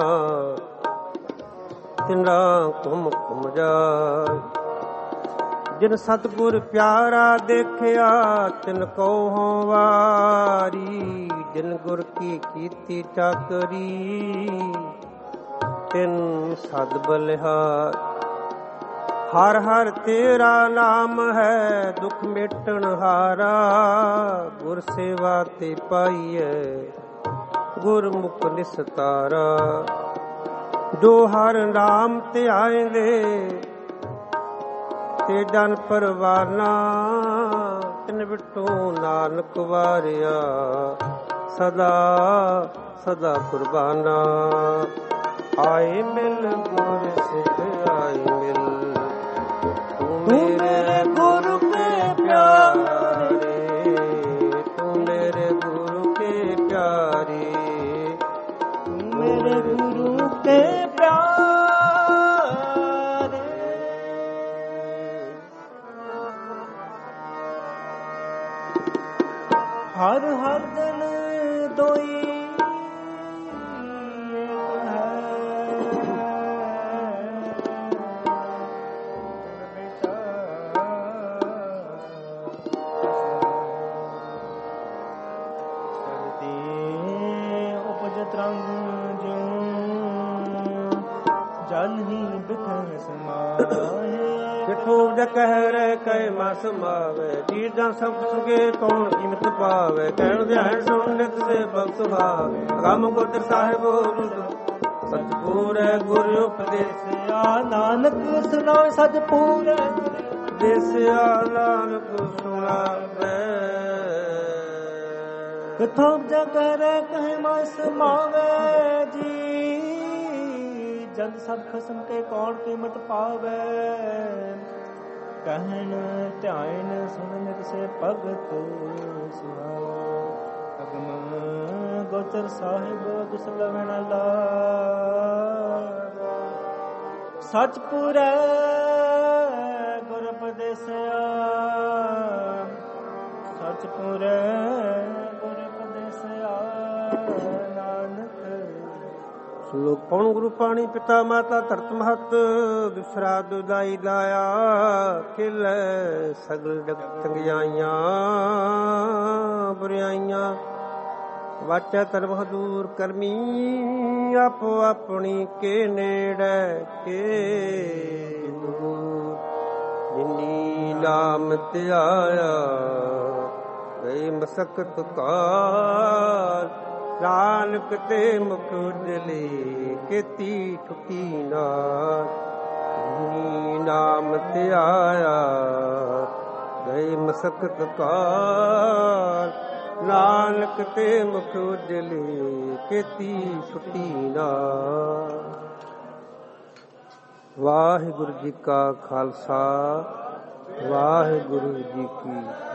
तिना घुम घुम जाए। जिन सतगुर प्यारा देखिया तिन को हों वारी। जिन गुर की कीती चाकरी तिन सद बलिहार। हर हर तेरा नाम है दुख मिटन हारा। गुर सेवा ते पाईए गुरमुख निस्तारा। जो हर नाम ते आएंगे ते जन परवाना। तिन बिटो नानक वारिया सदा सदा कुर्बाना। आए मिल गुर सिख आए मिल, तू मेरे गुरु के प्यारे, तू मेरे गुरु के प्यारे, तू मेरे गुरु के प्यारे। हर हर दिन दोई उपजत रंग जो जल ही बिखर समाए। जिठो कह रहे कहे मस मावे। चीजां सब सुगे कौन कीमत पावे। कहण ध्यान सुन नित से भगत भावे। गम गोत्र साहिब सच पूरे गुर उपदेसिया। नानक सुनावे सच पूरे देसिया। नानक सुनावे कथों जगर कहे मस मावे जी। जद सब खसम के कौन कीमत पावे। कहन ध्यान सुन नित से भगत सुहावे। अगम गोचर साहिब गुसलवण लावा। सच पूरे गुर उपदेसिया। सच पूरे गुर उपदेसिया। नानक श्लोक पौन गुरु पाणी पिता माता धरत महत। दूसरा दुदाई दाया खिल सगल जगत तंगियाइयां बुराइयां। वाचा तरफ दूर करमी आपो अपनी के नेड़े के दूर। जिनी नाम ते आया गई मसकत काल। नानक ते मुख उजले केती छुटी नाल। जिनी नाम ते आया गई मसकत काल। नानक ते मुख उजले केती छुटी नाल। वाहिगुरु जी का खालसा वाहिगुरु जी की